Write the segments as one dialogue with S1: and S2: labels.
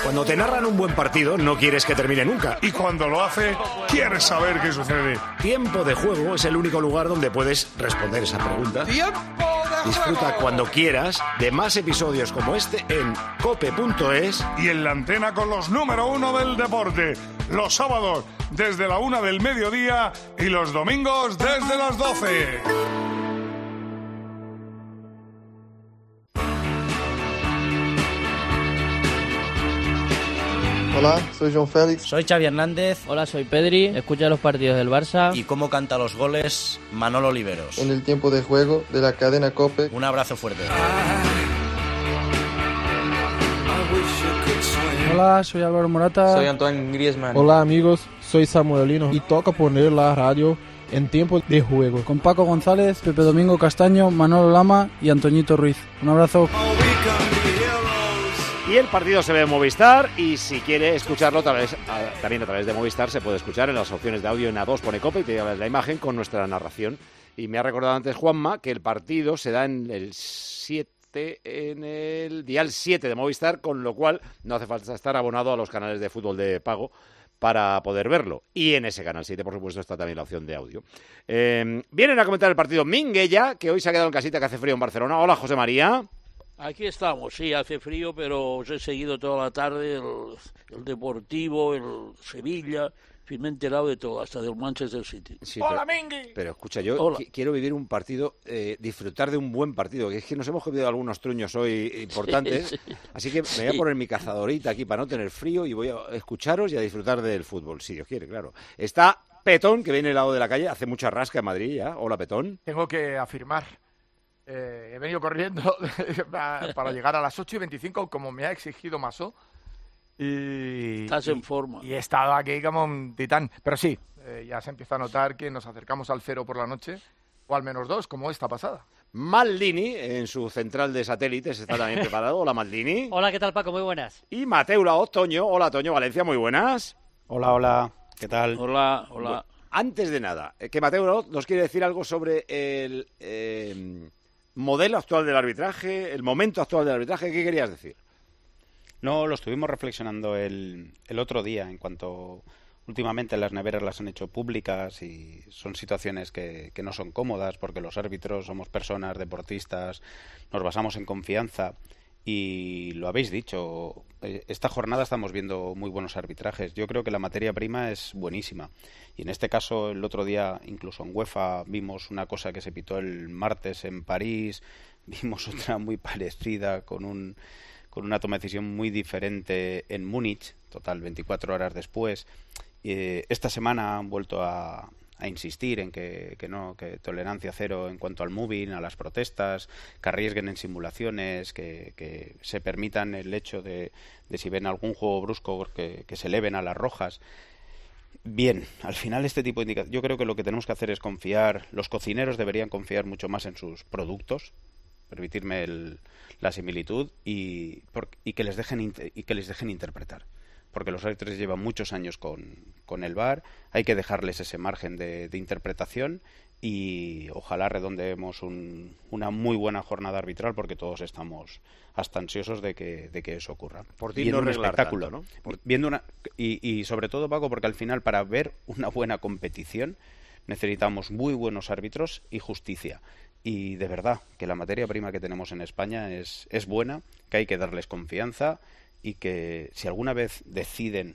S1: Cuando te narran un buen partido, no quieres que termine nunca.
S2: Y cuando lo hace, quieres saber qué sucede.
S1: Tiempo de Juego es el único lugar donde puedes responder esa pregunta.
S2: ¡Tiempo de Juego!
S1: Disfruta cuando quieras de más episodios como este en cope.es.
S2: Y en la antena con los número 1 del deporte. Los sábados desde la 1 del mediodía y los domingos desde las 12.
S3: Hola, soy João Félix.
S4: Soy Xavi Hernández.
S5: Hola, soy Pedri. Escucha los partidos del Barça.
S4: ¿Y cómo canta los goles Manolo Oliveros?
S3: En el tiempo de juego de la cadena COPE.
S4: Un abrazo fuerte.
S6: Hola, soy Álvaro Morata.
S7: Soy Antoine Griezmann.
S8: Hola amigos, soy Samuel Lino y toca poner la radio en tiempo de juego.
S6: Con Paco González, Pepe Domingo Castaño, Manolo Lama y Antoñito Ruiz. Un abrazo.
S9: Y el partido se ve en Movistar y si quiere escucharlo también a través de Movistar se puede escuchar en las opciones de audio en A2 pone Cope y te llevas la imagen con nuestra narración. Y me ha recordado antes Juanma que el partido se da en el dial 7 de Movistar, con lo cual no hace falta estar abonado a los canales de fútbol de pago para poder verlo. Y en ese canal 7, por supuesto, está también la opción de audio. Vienen a comentar el partido Minguella, que hoy se ha quedado en casita, que hace frío en Barcelona. Hola, José María.
S10: Aquí estamos, sí, hace frío, pero os he seguido toda la tarde el Deportivo, el Sevilla, me he enterado de todo, hasta del Manchester City.
S9: Sí,
S10: ¡Hola, Mingui!
S9: Pero escucha, yo quiero vivir un partido, disfrutar de un buen partido, que es que nos hemos comido algunos truños hoy importantes, sí. Así que me voy a poner mi cazadorita aquí para no tener frío y voy a escucharos y a disfrutar del fútbol, si Dios quiere, claro. Está Petón, que viene al lado de la calle, hace mucha rasca en Madrid ya. Hola, Petón.
S11: Tengo que afirmar. He venido corriendo para llegar a las 8:25, como me ha exigido Masó.
S10: Estás en forma.
S11: Y he estado aquí como un titán. Pero sí, ya se empieza a notar que nos acercamos al 0 por la noche, o al -2, como esta pasada.
S9: Maldini, en su central de satélites, está también preparado. Hola, Maldini.
S12: Hola, ¿qué tal, Paco? Muy buenas.
S9: Y Mateu Laoz, Toño. Hola, Toño Valencia, muy buenas.
S13: Hola, ¿qué tal?
S10: Hola.
S9: Bueno, antes de nada, que Mateu Laoz nos quiere decir algo sobre el modelo actual del arbitraje, el momento actual del arbitraje. ¿Qué querías decir?
S13: No, lo estuvimos reflexionando el otro día, en cuanto últimamente las neveras las han hecho públicas y son situaciones que no son cómodas porque los árbitros somos personas, deportistas, nos basamos en confianza y lo habéis dicho, esta jornada estamos viendo muy buenos arbitrajes. Yo creo que la materia prima es buenísima y en este caso el otro día incluso en UEFA vimos una cosa que se pitó el martes en París, vimos otra muy parecida con una toma de decisión muy diferente en Múnich, total 24 horas después. Esta semana han vuelto a insistir en que tolerancia cero en cuanto al moving, a las protestas, que arriesguen en simulaciones, que se permitan el hecho de si ven algún juego brusco que se eleven a las rojas. Bien, al final este tipo de indicaciones, yo creo que lo que tenemos que hacer es confiar, los cocineros deberían confiar mucho más en sus productos, permitirme la similitud y que les dejen interpretar, porque los árbitros llevan muchos años con el VAR, hay que dejarles ese margen de interpretación y ojalá redondeemos una muy buena jornada arbitral porque todos estamos hasta ansiosos de que eso ocurra.
S9: Por ti no arreglar
S13: espectáculo,
S9: tanto, ¿no?
S13: Viendo y sobre todo, Paco, porque al final para ver una buena competición necesitamos muy buenos árbitros y justicia. Y de verdad que la materia prima que tenemos en España es buena, que hay que darles confianza y que si alguna vez deciden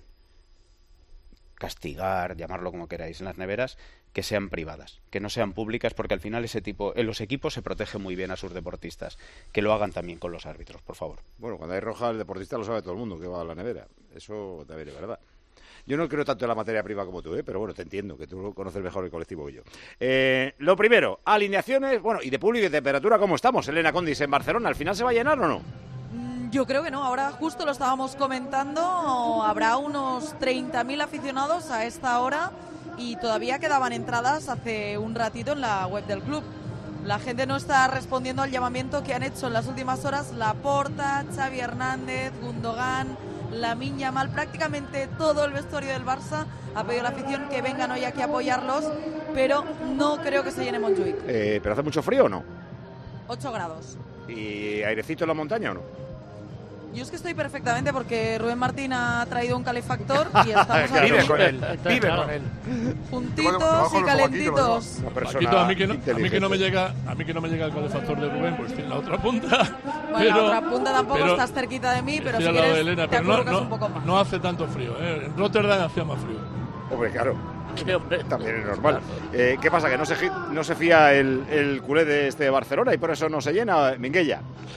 S13: castigar, llamarlo como queráis, en las neveras, que sean privadas, que no sean públicas, porque al final en los equipos se protege muy bien a sus deportistas. Que lo hagan también con los árbitros, por favor.
S9: Bueno, cuando hay roja el deportista lo sabe todo el mundo que va a la nevera. Eso también es verdad. Yo no creo tanto en la materia prima como tú, pero bueno, te entiendo, que tú conoces mejor el colectivo que yo. Lo primero, alineaciones, bueno, y de público y de temperatura, ¿cómo estamos? Elena Condis en Barcelona, ¿al final se va a llenar o no?
S14: Yo creo que no, ahora justo lo estábamos comentando, habrá unos 30.000 aficionados a esta hora y todavía quedaban entradas hace un ratito en la web del club. La gente no está respondiendo al llamamiento que han hecho en las últimas horas Laporta, Xavi Hernández, Gundogan, Lamine Yamal, prácticamente todo el vestuario del Barça ha pedido a la afición que vengan hoy aquí a apoyarlos, pero no creo que se llene Montjuic.
S9: ¿Pero hace mucho frío o no?
S14: 8 grados.
S9: ¿Y airecito en la montaña o no?
S14: Yo es que estoy perfectamente porque Rubén Martín ha traído un calefactor y estamos
S11: Vive con él,
S5: Vive
S11: con él.
S14: juntitos y calentitos.
S7: Paquito, a mí que no me llega el calefactor de Rubén, pues estoy en la otra punta.
S14: Bueno, la otra punta tampoco estás cerquita de mí, pero si quieres
S7: Elena,
S14: te
S7: pero
S14: acurrucas un poco más.
S7: no hace tanto frío, ¿eh? En Rotterdam hacía más frío.
S9: Hombre, claro. También es normal. ¿Qué pasa? Que no se fía el culé de este Barcelona y por eso no se llena, Minguella.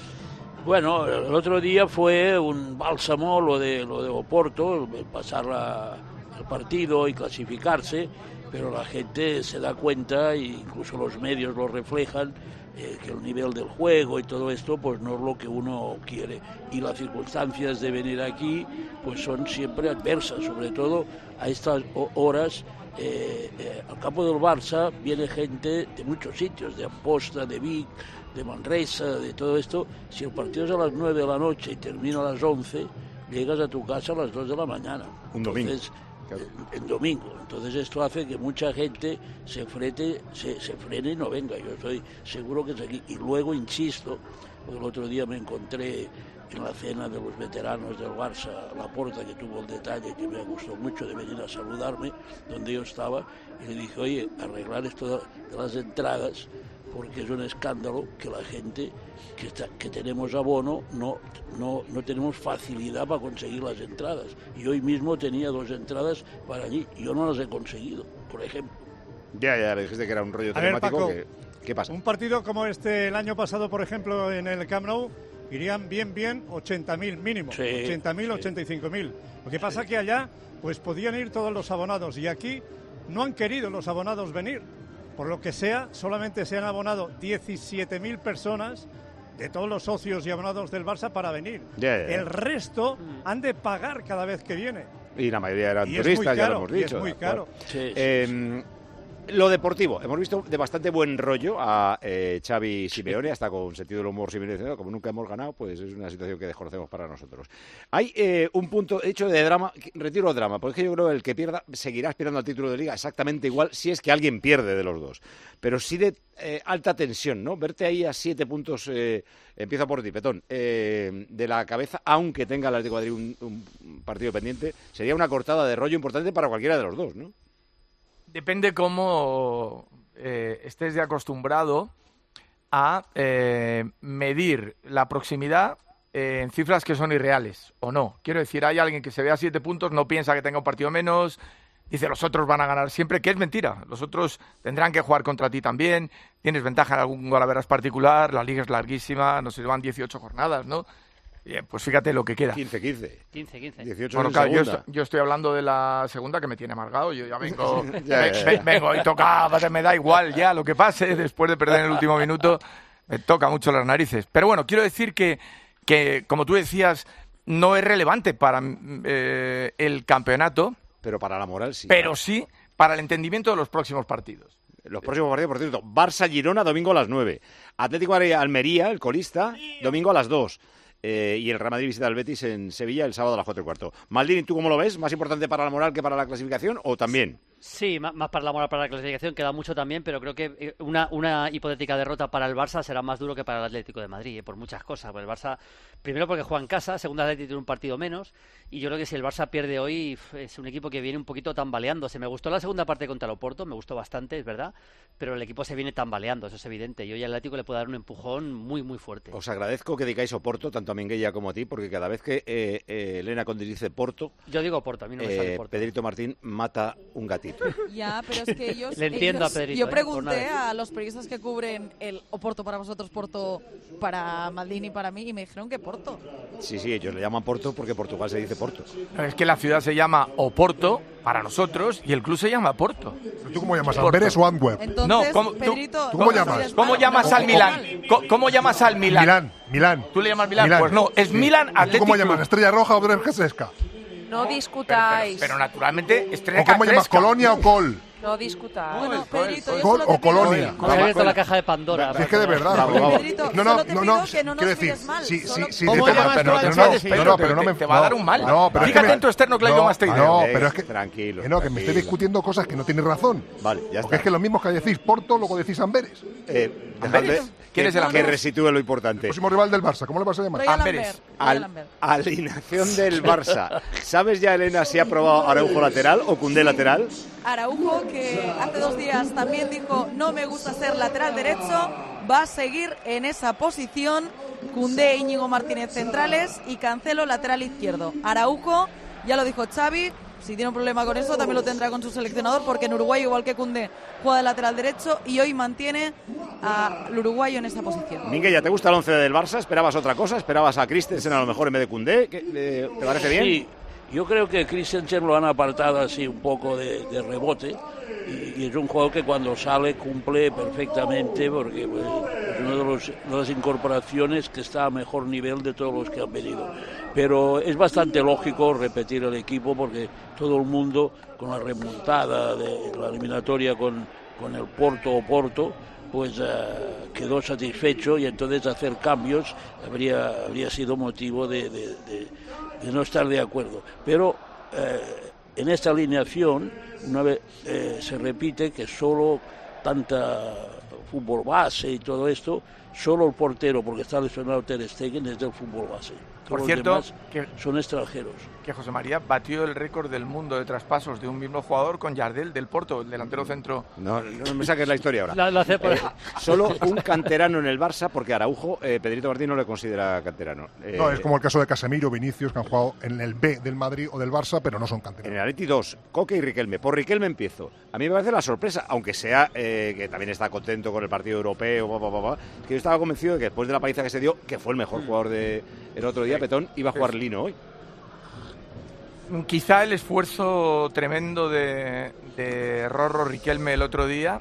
S10: Bueno, el otro día fue un bálsamo lo de Oporto, pasar el partido y clasificarse, pero la gente se da cuenta, e incluso los medios lo reflejan, que el nivel del juego y todo esto pues no es lo que uno quiere, y las circunstancias de venir aquí pues son siempre adversas, sobre todo a estas horas. Al campo del Barça viene gente de muchos sitios, de Amposta, de Vic, de Manresa, de todo esto. Si el partido es a las 9 de la noche y termina a las 11, llegas a tu casa a las 2 de la mañana.
S9: Un domingo.
S10: En domingo. Entonces esto hace que mucha gente se frene y no venga. Yo estoy seguro que es aquí. Y luego, insisto, el otro día me encontré en la cena de los veteranos del Barça, Laporta, que tuvo el detalle que me gustó mucho de venir a saludarme, donde yo estaba, y le dije, oye, arreglar esto de las entradas, porque es un escándalo que la gente que tenemos abono no tenemos facilidad para conseguir las entradas. Y hoy mismo tenía 2 entradas para allí, y yo no las he conseguido, por ejemplo.
S9: Ya le dijiste que era un rollo telemático. ¿Qué pasa?
S12: Un partido como este el año pasado, por ejemplo, en el Camp Nou, irían bien 80.000 mínimo,
S10: sí,
S12: 80.000, sí. 85.000. Lo que pasa que allá pues podían ir todos los abonados y aquí no han querido los abonados venir. Por lo que sea, solamente se han abonado 17.000 personas de todos los socios y abonados del Barça para venir. El resto han de pagar cada vez que viene.
S9: Y la mayoría eran turistas, ya lo hemos dicho.
S12: Es muy caro.
S9: Lo deportivo, hemos visto de bastante buen rollo a Xavi Simeone, hasta con sentido del humor Simeone, como nunca hemos ganado, pues es una situación que desconocemos para nosotros. Hay un punto hecho de drama, retiro el drama, porque yo creo que el que pierda seguirá aspirando al título de Liga exactamente igual si es que alguien pierde de los dos. Pero sí de alta tensión, ¿no? Verte ahí a 7 puntos, empieza por ti, Petón, de la cabeza, aunque tenga el Atlético de Madrid un partido pendiente, sería una cortada de rollo importante para cualquiera de los dos, ¿no?
S11: Depende cómo estés de acostumbrado a medir la proximidad en cifras que son irreales, o no. Quiero decir, hay alguien que se ve a 7 puntos, no piensa que tenga un partido menos, dice los otros van a ganar siempre, que es mentira. Los otros tendrán que jugar contra ti también, tienes ventaja en algún golaveras particular, la liga es larguísima, no sé, van 18 jornadas, ¿no? Bien, pues fíjate lo que queda.
S9: 15.
S11: 18 bueno, claro, yo estoy hablando de la segunda, que me tiene amargado. Yo ya vengo, vengo y toca, me da igual ya lo que pase. Después de perder en el último minuto, me toca mucho las narices. Pero bueno, quiero decir que como tú decías, no es relevante para el campeonato.
S9: Pero para la moral sí.
S11: Pero sí para el entendimiento de los próximos partidos.
S9: Los próximos partidos, por cierto, Barça-Girona, domingo a las 9. Atlético de Almería, el colista, domingo a las 2. Y el Real Madrid visita al Betis en Sevilla el sábado a las 4:15. Maldini, ¿tú cómo lo ves? ¿Más importante para la moral que para la clasificación o también?
S15: Sí, más para la moral, para la clasificación queda mucho también, pero creo que una hipotética derrota para el Barça será más duro que para el Atlético de Madrid, por muchas cosas. Por el Barça, primero porque juega en casa, segundo Atlético tiene un partido menos, y yo creo que si el Barça pierde hoy es un equipo que viene un poquito tambaleándose. Me gustó la segunda parte contra el Oporto, me gustó bastante, es verdad, pero el equipo se viene tambaleando, eso es evidente, y hoy el Atlético le puede dar un empujón muy, muy fuerte.
S9: Os agradezco que digáis Oporto, tanto a Minguella como a ti, porque cada vez que Elena Conde dice Porto,
S15: yo digo Porto, a mí no me sale Porto.
S9: Pedrito Martín mata un gatito.
S14: Ya, pero es que ellos...
S15: Le entiendo a Pedrito.
S14: Yo pregunté a los periodistas que cubren el Oporto para vosotros, Porto para Maldini y para mí, y me dijeron que Porto.
S9: Sí, ellos le llaman Porto porque Portugal se dice Porto.
S11: Es que la ciudad se llama Oporto para nosotros y el club se llama Porto.
S16: ¿Tú cómo llamas? ¿Amberes o Antwerp?
S14: Entonces,
S11: no,
S14: Pedrito,
S16: ¿tú cómo llamas?
S11: ¿Cómo llamas al Milán? ¿Cómo llamas al Milán?
S16: Milán.
S11: ¿Tú le llamas Milán? Pues no, es Milán Atlético.
S16: ¿Cómo llamas? ¿Estrella Roja o Brest Gesesca?
S17: No discutáis.
S11: Pero naturalmente, Estrella
S16: ¿O cómo llamas? ¿Colonia o Col?
S17: No discuta.
S14: Bueno, Pedrito, yo
S16: Gol
S14: solo
S16: o
S14: te pido-
S16: Colonia.
S15: Se ha abierto la caja de Pandora.
S16: Si es que de verdad.
S14: Pedrito, solo te pido que no nos
S16: quiero decir,
S14: mires mal.
S11: ¿Cómo llamas tú a Ancelotti?
S16: pero no me
S11: Te va a dar un mal.
S16: No, pero es
S11: Fíjate
S16: que
S11: en tu externo que le ha ido más te
S16: No, pero es que
S9: tranquilo.
S16: que me estoy discutiendo cosas que no tienes razón.
S9: Vale, ya
S16: Porque
S9: está.
S16: es que lo mismo que decís Porto, luego decís Amberes.
S9: Dejadme
S11: ¿Quién es el
S9: que
S11: Amberes?
S9: resitúe lo importante.
S16: Próximo rival del Barça, ¿cómo le vas a llamar?
S14: Royal
S11: Amberes.
S14: Lambert.
S9: Alineación del Barça. ¿Sabes ya, Elena, si ha probado Araujo lateral o Koundé lateral?
S14: Araujo, que hace 2 días también dijo no me gusta ser lateral derecho, va a seguir en esa posición. Koundé e Íñigo Martínez centrales y Cancelo lateral izquierdo. Araujo, ya lo dijo Xavi, si tiene un problema con eso también lo tendrá con su seleccionador, porque en Uruguay, igual que Koundé, juega de lateral derecho y hoy mantiene al uruguayo en esa posición.
S9: Minguella, ¿te gusta el 11 del Barça? ¿Esperabas otra cosa? ¿Esperabas a Christensen a lo mejor en vez de Koundé? ¿Te parece bien?
S10: Sí, yo creo que Christensen lo han apartado así un poco de rebote y es un jugador que cuando sale cumple perfectamente porque pues, es una de las incorporaciones que está a mejor nivel de todos los que han venido. Pero es bastante lógico repetir el equipo porque todo el mundo con la remontada de la eliminatoria con el Porto pues quedó satisfecho y entonces hacer cambios habría sido motivo de no estar de acuerdo. Pero en esta alineación una vez, se repite que solo tanta fútbol base y todo esto, solo el portero, porque está lesionado Ter Stegen, es del fútbol base.
S11: Por
S10: Todos
S11: cierto,
S10: los demás son extranjeros.
S11: Que José María batió el récord del mundo de traspasos de un mismo jugador con Jardel del Porto, el delantero centro.
S9: No me saques la historia ahora.
S15: Lo hace por...
S9: Solo un canterano en el Barça, porque Araujo, Pedrito Martín no le considera canterano.
S16: No, es como el caso de Casemiro, Vinicius, que han jugado en el B del Madrid o del Barça, pero no son canteranos.
S9: En el Atleti 2, Coque y Riquelme. Por Riquelme empiezo. A mí me parece la sorpresa, aunque sea que también está contento con el partido europeo, que yo estaba convencido de que después de la paliza que se dio, que fue el mejor jugador el otro día, Petón, iba a jugar Lino hoy.
S11: Quizá el esfuerzo tremendo de Rorro Riquelme el otro día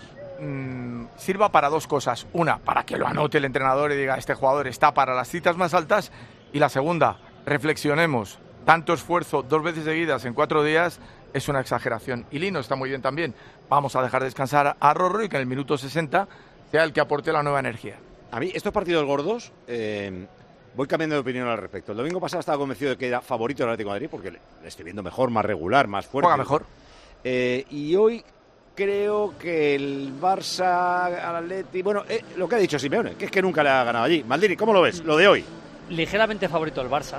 S11: sirva para 2 cosas. Una, para que lo anote el entrenador y diga, este jugador está para las citas más altas. Y la segunda, reflexionemos. Tanto esfuerzo 2 veces seguidas en 4 días es una exageración. Y Lino está muy bien también. Vamos a dejar descansar a Rorro y que en el minuto 60 sea el que aporte la nueva energía.
S9: A mí, estos partidos gordos, voy cambiando de opinión al respecto. El domingo pasado estaba convencido de que era favorito del Atlético de Madrid porque le estoy viendo mejor, más regular, más fuerte.
S11: Juega mejor.
S9: Y hoy creo que el Barça al Atleti... Bueno, lo que ha dicho Simeone, que es que nunca le ha ganado allí. Maldini, ¿cómo lo ves? Lo de hoy.
S15: Ligeramente favorito el Barça,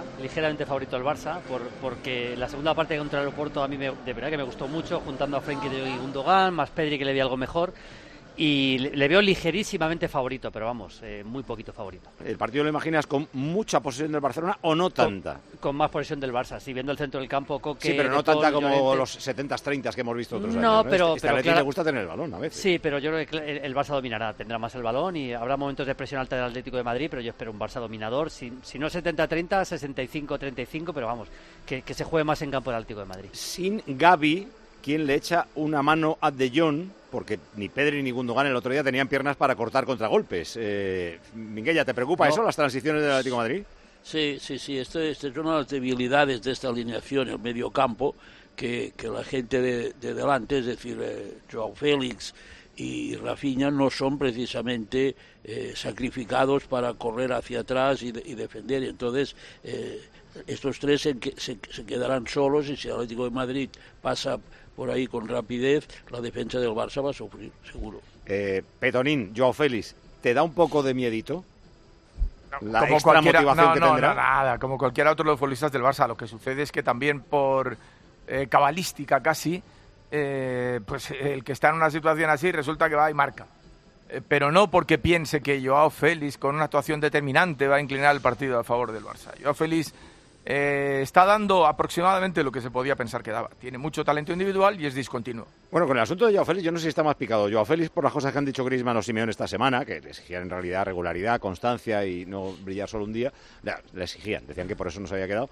S15: porque la segunda parte contra el Porto a mí de verdad que me gustó mucho, juntando a Frenkie de Jong y Gundogan, más Pedri que le vi algo mejor. Y le veo ligerísimamente favorito, pero vamos, muy poquito favorito.
S9: ¿El partido lo imaginas con mucha posesión del Barcelona o no tanta?
S15: Con más posesión del Barça, sí, viendo el centro del campo, Coque...
S9: Sí, pero no tanta como los 70-30 que hemos visto otros años.
S15: No, pero
S9: le gusta tener el balón a veces.
S15: Sí, pero yo creo que el Barça dominará, tendrá más el balón y habrá momentos de presión alta del Atlético de Madrid, pero yo espero un Barça dominador, si no 70-30, 65-35, pero vamos, que se juegue más en campo del Atlético de Madrid.
S9: Sin Gavi, quien le echa una mano a De Jong, porque ni Pedri ni Gundogan el otro día tenían piernas para cortar contragolpes. Minguella, ¿te preocupa eso, las transiciones del Atlético de Madrid?
S10: Sí, esta es una de las debilidades de esta alineación, el medio campo, que la gente de delante, es decir, Joao Félix y Rafinha, no son precisamente sacrificados para correr hacia atrás y defender. Y entonces, estos tres se quedarán solos y si el Atlético de Madrid pasa por ahí con rapidez, la defensa del Barça va a sufrir, seguro.
S9: Petonín, Joao Félix, ¿te da un poco de miedito? La
S11: como
S9: extra motivación que tendrá.
S11: No, nada, como cualquier otro de los futbolistas del Barça. Lo que sucede es que también por cabalística casi, pues el que está en una situación así resulta que va y marca. Pero no porque piense que Joao Félix con una actuación determinante va a inclinar el partido a favor del Barça. Joao Félix está dando aproximadamente lo que se podía pensar que daba. Tiene mucho talento individual y es discontinuo.
S9: Bueno, con el asunto de Joao Félix, yo no sé si está más picado Joao Félix por las cosas que han dicho Griezmann o Simeone esta semana, que le exigían en realidad regularidad, constancia y no brillar solo un día. Le exigían, decían que por eso no se había quedado.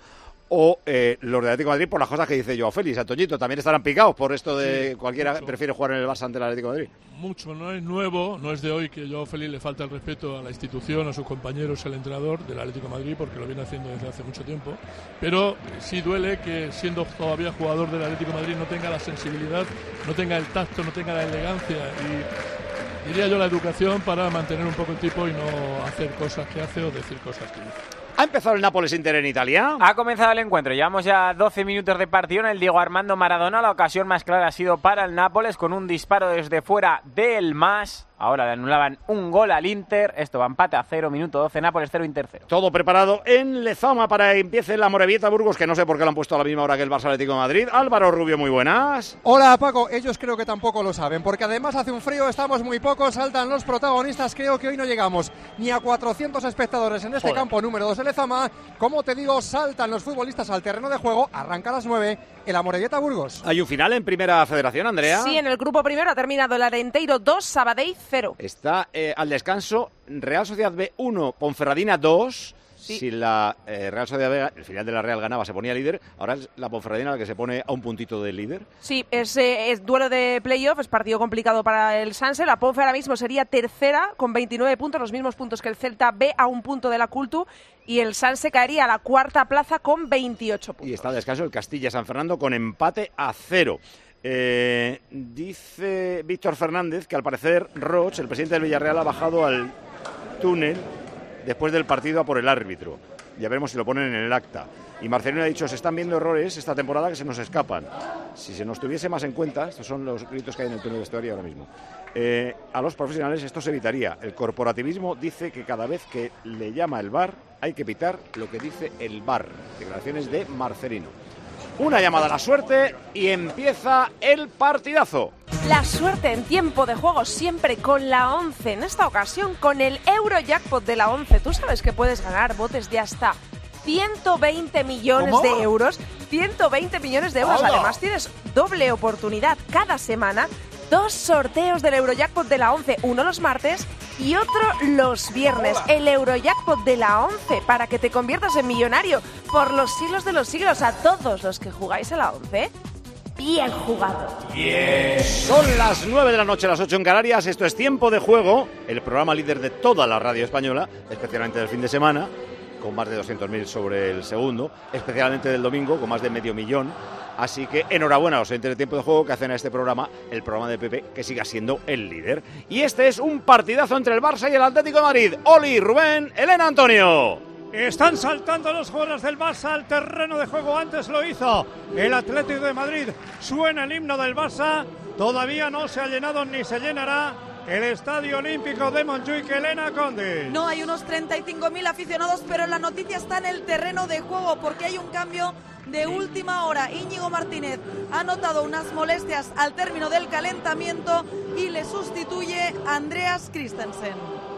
S9: o los de Atlético de Madrid por las cosas que dice Joao Félix. Antoñito, ¿también estarán picados por esto de cualquiera mucho. Prefiere jugar en el Barça ante el Atlético de Madrid?
S7: Mucho, no es nuevo, no es de hoy que Joao Félix le falta el respeto a la institución, a sus compañeros, el entrenador del Atlético de Madrid, porque lo viene haciendo desde hace mucho tiempo, pero sí duele que siendo todavía jugador del Atlético de Madrid no tenga la sensibilidad, no tenga el tacto, no tenga la elegancia y diría yo la educación para mantener un poco el tipo y no hacer cosas que hace o decir cosas que dice.
S9: ¿Ha empezado el Nápoles-Inter en Italia?
S17: Ha comenzado el encuentro. Llevamos ya 12 minutos de partido en el Diego Armando Maradona. La ocasión más clara ha sido para el Nápoles con un disparo desde fuera del Mas. Ahora le anulaban un gol al Inter. Esto va empate a 0, minuto 12, Nápoles 0, Inter 0.
S9: Todo preparado en Lezama para que empiece la Morevieta Burgos, que no sé por qué lo han puesto a la misma hora que el Barça Atlético de Madrid. Álvaro Rubio, muy buenas.
S18: Hola Paco, ellos creo que tampoco lo saben, porque además hace un frío, estamos muy pocos, saltan los protagonistas. Creo que hoy no llegamos ni a 400 espectadores en este campo número 2 de Lezama. Como te digo, saltan los futbolistas al terreno de juego. Arranca a las 9 el Amorebieta Burgos.
S9: ¿Hay un final en Primera Federación, Andrea?
S19: Sí, en el grupo primero ha terminado el Arenteiro 2, Sabadell 0.
S9: Está al descanso Real Sociedad B 1, Ponferradina 2. Sí. Si la Real Sociedad B, el final de la Real ganaba, se ponía líder. Ahora es la Ponferradina la que se pone a un puntito del líder.
S19: Sí, es duelo de playoff, es partido complicado para el Sanse. La Ponfe ahora mismo sería tercera con 29 puntos, los mismos puntos que el Celta B, a un punto de la Cultu. Y el Sanse caería a la cuarta plaza con 28 puntos.
S9: Y está al descanso el Castilla San Fernando con empate a 0. Dice Víctor Fernández que al parecer Roch, el presidente del Villarreal, ha bajado al túnel después del partido a por el árbitro. Ya veremos si lo ponen en el acta. Y Marcelino ha dicho, se están viendo errores esta temporada que se nos escapan. Si se nos tuviese más en cuenta, estos son los gritos que hay en el túnel de vestuario ahora mismo, a los profesionales esto se evitaría. El corporativismo dice que cada vez que le llama el VAR hay que pitar lo que dice el VAR. Declaraciones de Marcelino. Una llamada a la suerte y empieza el partidazo.
S19: La suerte en tiempo de juego siempre con la 11. En esta ocasión con el Eurojackpot de la 11. Tú sabes que puedes ganar botes de hasta 120 millones de euros. 120 millones de euros.
S11: ¡Hola!
S19: Además tienes doble oportunidad cada semana. 2 sorteos del Eurojackpot de la 11. Uno los martes y otro los viernes.
S11: ¡Hola!
S19: El Eurojackpot de la 11 para que te conviertas en millonario por los siglos de los siglos. A todos los que jugáis a la 11, bien jugado.
S9: Bien. Son las 9 de la noche, las 8 en Canarias. Esto es Tiempo de Juego, el programa líder de toda la radio española, especialmente del fin de semana, con más de 200.000 sobre el segundo, especialmente del domingo, con más de 500.000. Así que enhorabuena a los oyentes de Tiempo de Juego que hacen a este programa, el programa de Pepe, que siga siendo el líder. Y este es un partidazo entre el Barça y el Atlético de Madrid. Oli, Rubén, Elena, Antonio.
S12: Están saltando los jugadores del Barça al terreno de juego. Antes lo hizo el Atlético de Madrid. Suena el himno del Barça. Todavía no se ha llenado ni se llenará el Estadio Olímpico de Montjuic. Elena Conde.
S14: No, hay unos 35.000 aficionados, pero la noticia está en el terreno de juego porque hay un cambio de última hora. Íñigo Martínez ha notado unas molestias al término del calentamiento y le sustituye Andreas Christensen.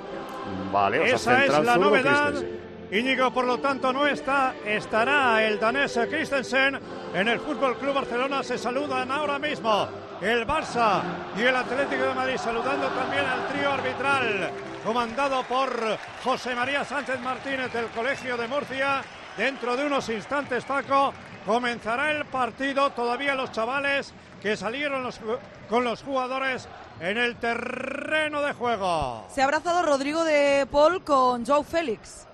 S9: Vale, o sea,
S12: esa es la novedad.
S9: Christensen.
S12: Íñigo, por lo tanto, no estará el danés Christensen. En el Fútbol Club Barcelona se saludan ahora mismo el Barça y el Atlético de Madrid, saludando también al trío arbitral comandado por José María Sánchez Martínez del Colegio de Murcia. Dentro de unos instantes, Paco, comenzará el partido. Todavía los chavales que salieron con los jugadores en el terreno de juego.
S14: Se ha abrazado Rodrigo de Paul con Joao Félix.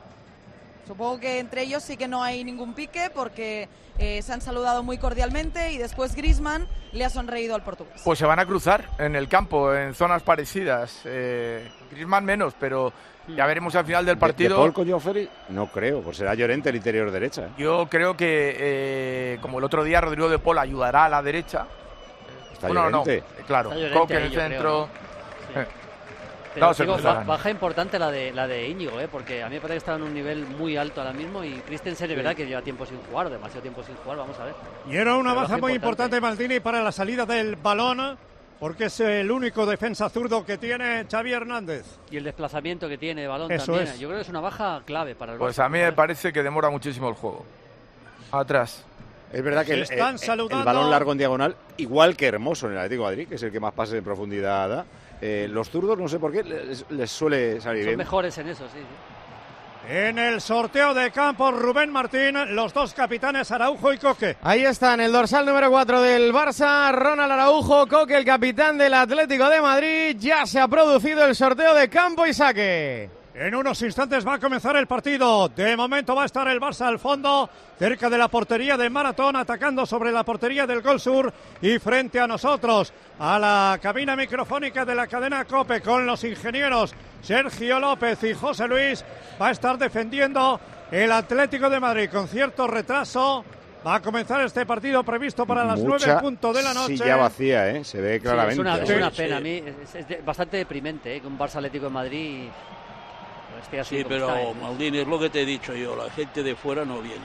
S14: Supongo que entre ellos sí que no hay ningún pique porque se han saludado muy cordialmente y después Griezmann le ha sonreído al portugués.
S11: Pues se van a cruzar en el campo, en zonas parecidas. Griezmann menos, pero ya veremos al final del partido.
S9: ¿De Paul con Joao Félix? No creo, pues será Llorente el interior derecha.
S11: Yo creo que, como el otro día, Rodrigo de Paul ayudará a la derecha.
S9: Está Llorente.
S11: No, claro,
S15: Llorente
S11: Coque en el
S15: ahí,
S11: centro.
S15: Creo, ¿no? Pero digo, baja importante la de Íñigo, porque a mí me parece que está en un nivel muy alto ahora mismo y Christensen es verdad que lleva tiempo sin jugar, demasiado tiempo sin jugar, vamos a ver.
S12: Y era una baja muy importante, Maldini, para la salida del balón, porque es el único defensa zurdo que tiene Xavi Hernández.
S15: Y el desplazamiento que tiene de balón
S12: Eso
S15: también.
S12: es.
S15: Yo creo que es una baja clave para el Barça.
S11: Pues a mí me parece que demora muchísimo el juego. Atrás.
S9: Es verdad que el balón largo en diagonal, igual que Hermoso en el Atlético de Madrid, que es el que más pases en profundidad da, los zurdos no sé por qué les suele salir bien.
S15: Son mejores en eso, sí.
S12: En el sorteo de campo, Rubén Martín, los dos capitanes Araujo y Coque.
S20: Ahí están, el dorsal número 4 del Barça, Ronald Araujo, Coque, el capitán del Atlético de Madrid. Ya se ha producido el sorteo de campo y saque.
S12: En unos instantes va a comenzar el partido. De momento va a estar el Barça al fondo, cerca de la portería de Maratón, atacando sobre la portería del Gol Sur y frente a nosotros, a la cabina microfónica de la cadena COPE con los ingenieros Sergio López y José Luis, va a estar defendiendo el Atlético de Madrid con cierto retraso. Va a comenzar este partido previsto para las 9:00 de la noche.
S9: Silla vacía, se ve claramente.
S15: Sí, es una pena. A mí es bastante deprimente que un Barça Atlético de Madrid...
S10: Sí, pero Maldini, es lo que te he dicho yo, la gente de fuera no viene.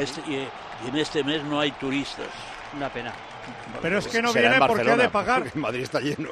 S10: Y en este mes no hay turistas.
S15: Una pena.
S12: Pero es que no viene porque ha de pagar.
S9: Madrid está lleno.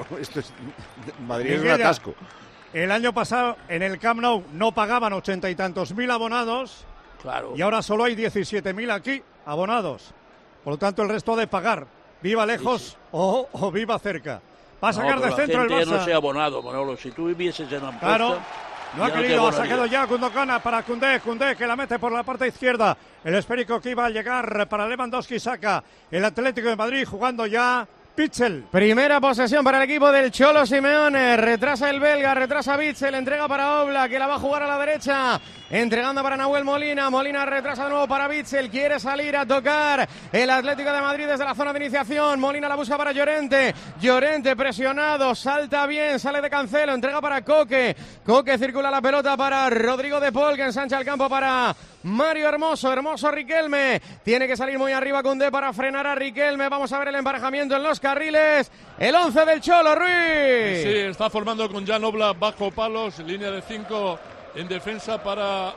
S9: Madrid es un atasco.
S12: El año pasado en el Camp Nou no pagaban 80 y tantos mil abonados.
S10: Claro.
S12: Y ahora solo hay 17.000 aquí abonados. Por lo tanto, el resto ha de pagar. Viva lejos o viva cerca. Va a sacar de centro el Barça.
S10: No se ha abonado, Manolo. Si tú vivieses en Amposta...
S12: Claro. No ha querido, ha sacado ya Gundogan para Koundé que la mete por la parte izquierda. El esférico que iba a llegar para Lewandowski, saca el Atlético de Madrid jugando ya Pitzel.
S20: Primera posesión para el equipo del Cholo Simeone. Retrasa el belga, retrasa Pitzel, entrega para Oblak, que la va a jugar a la derecha. Entregando para Nahuel Molina. Molina retrasa de nuevo para Pitzel. Quiere salir a tocar el Atlético de Madrid desde la zona de iniciación. Molina la busca para Llorente. Llorente presionado. Salta bien. Sale de Cancelo. Entrega para Coque. Coque circula la pelota para Rodrigo de Paul, que ensancha el campo para Mario Hermoso. Hermoso Riquelme. Tiene que salir muy arriba Koundé para frenar a Riquelme. Vamos a ver el emparejamiento en los carriles. El 11 del Cholo, Ruiz.
S7: Sí, está formando con Jan Oblak bajo palos. Línea de 5. En defensa para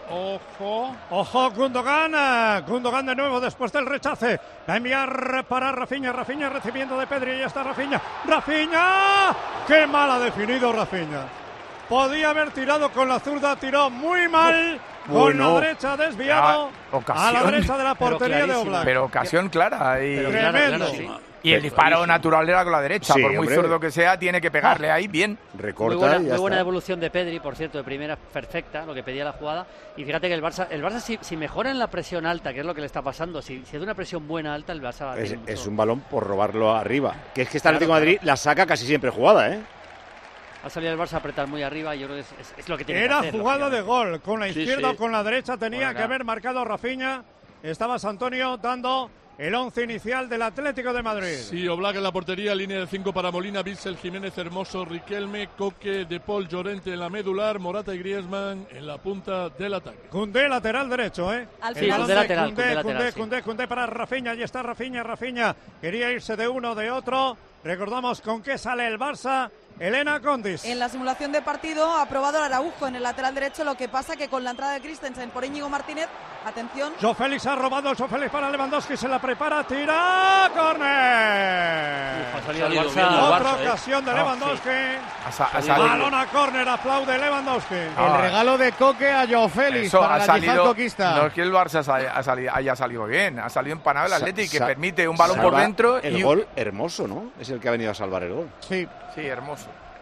S12: Ojo, Gundogan. Gundogan de nuevo después del rechace. Va a enviar para Rafinha. Rafinha recibiendo de Pedri. Y ya está Rafinha. ¡Rafinha! ¡Qué mal ha definido Rafinha! Podía haber tirado con la zurda. Tiró muy mal. Con la derecha desviado. A la derecha de la portería de Oblak.
S11: Pero ocasión clara.
S12: Tremendo.
S11: Y el disparo natural era con la derecha, por muy zurdo que sea, tiene que pegarle ahí bien.
S9: Recorta
S15: muy buena devolución de Pedri, por cierto, de primera perfecta, lo que pedía la jugada. Y fíjate que el Barça si mejora en la presión alta, que es lo que le está pasando, si es de una presión buena alta, el Barça
S9: es un balón por robarlo arriba. Que es que este Atlético de Madrid la saca casi siempre jugada,
S15: Ha salido el Barça a apretar muy arriba y yo creo que es lo que tiene que hacer.
S12: Era jugada de gol, con la izquierda o con la derecha tenía que haber marcado Rafinha. Estaba Antonio dando el 11 inicial del Atlético de Madrid.
S7: Sí, Oblak en la portería, línea de 5 para Molina, Bitzel, Jiménez, Hermoso, Riquelme, Coque, De Paul, Llorente en la medular, Morata y Griezmann en la punta del ataque.
S12: Koundé lateral derecho,
S15: Al final Koundé lateral.
S12: Koundé para Rafinha, ahí está Rafinha. Quería irse de uno, de otro. Recordamos con qué sale el Barça. Elena Condis.
S14: En la simulación de partido ha probado el Araujo en el lateral derecho, lo que pasa que con la entrada de Christensen por Íñigo Martínez, atención.
S12: Joe Félix ha robado, Joe Félix para Lewandowski, se la prepara, tira, córner. Otra ocasión de Lewandowski. Balón a córner, aplaude Lewandowski.
S20: El regalo de Coque a Joe Félix para la yihad coquista.
S11: No es que el Barça haya salido bien, ha salido empanado el Atlético, que permite un balón por dentro.
S9: El gol Hermoso, ¿no? Es el que ha venido a salvar el gol.
S12: Sí,
S11: Hermoso.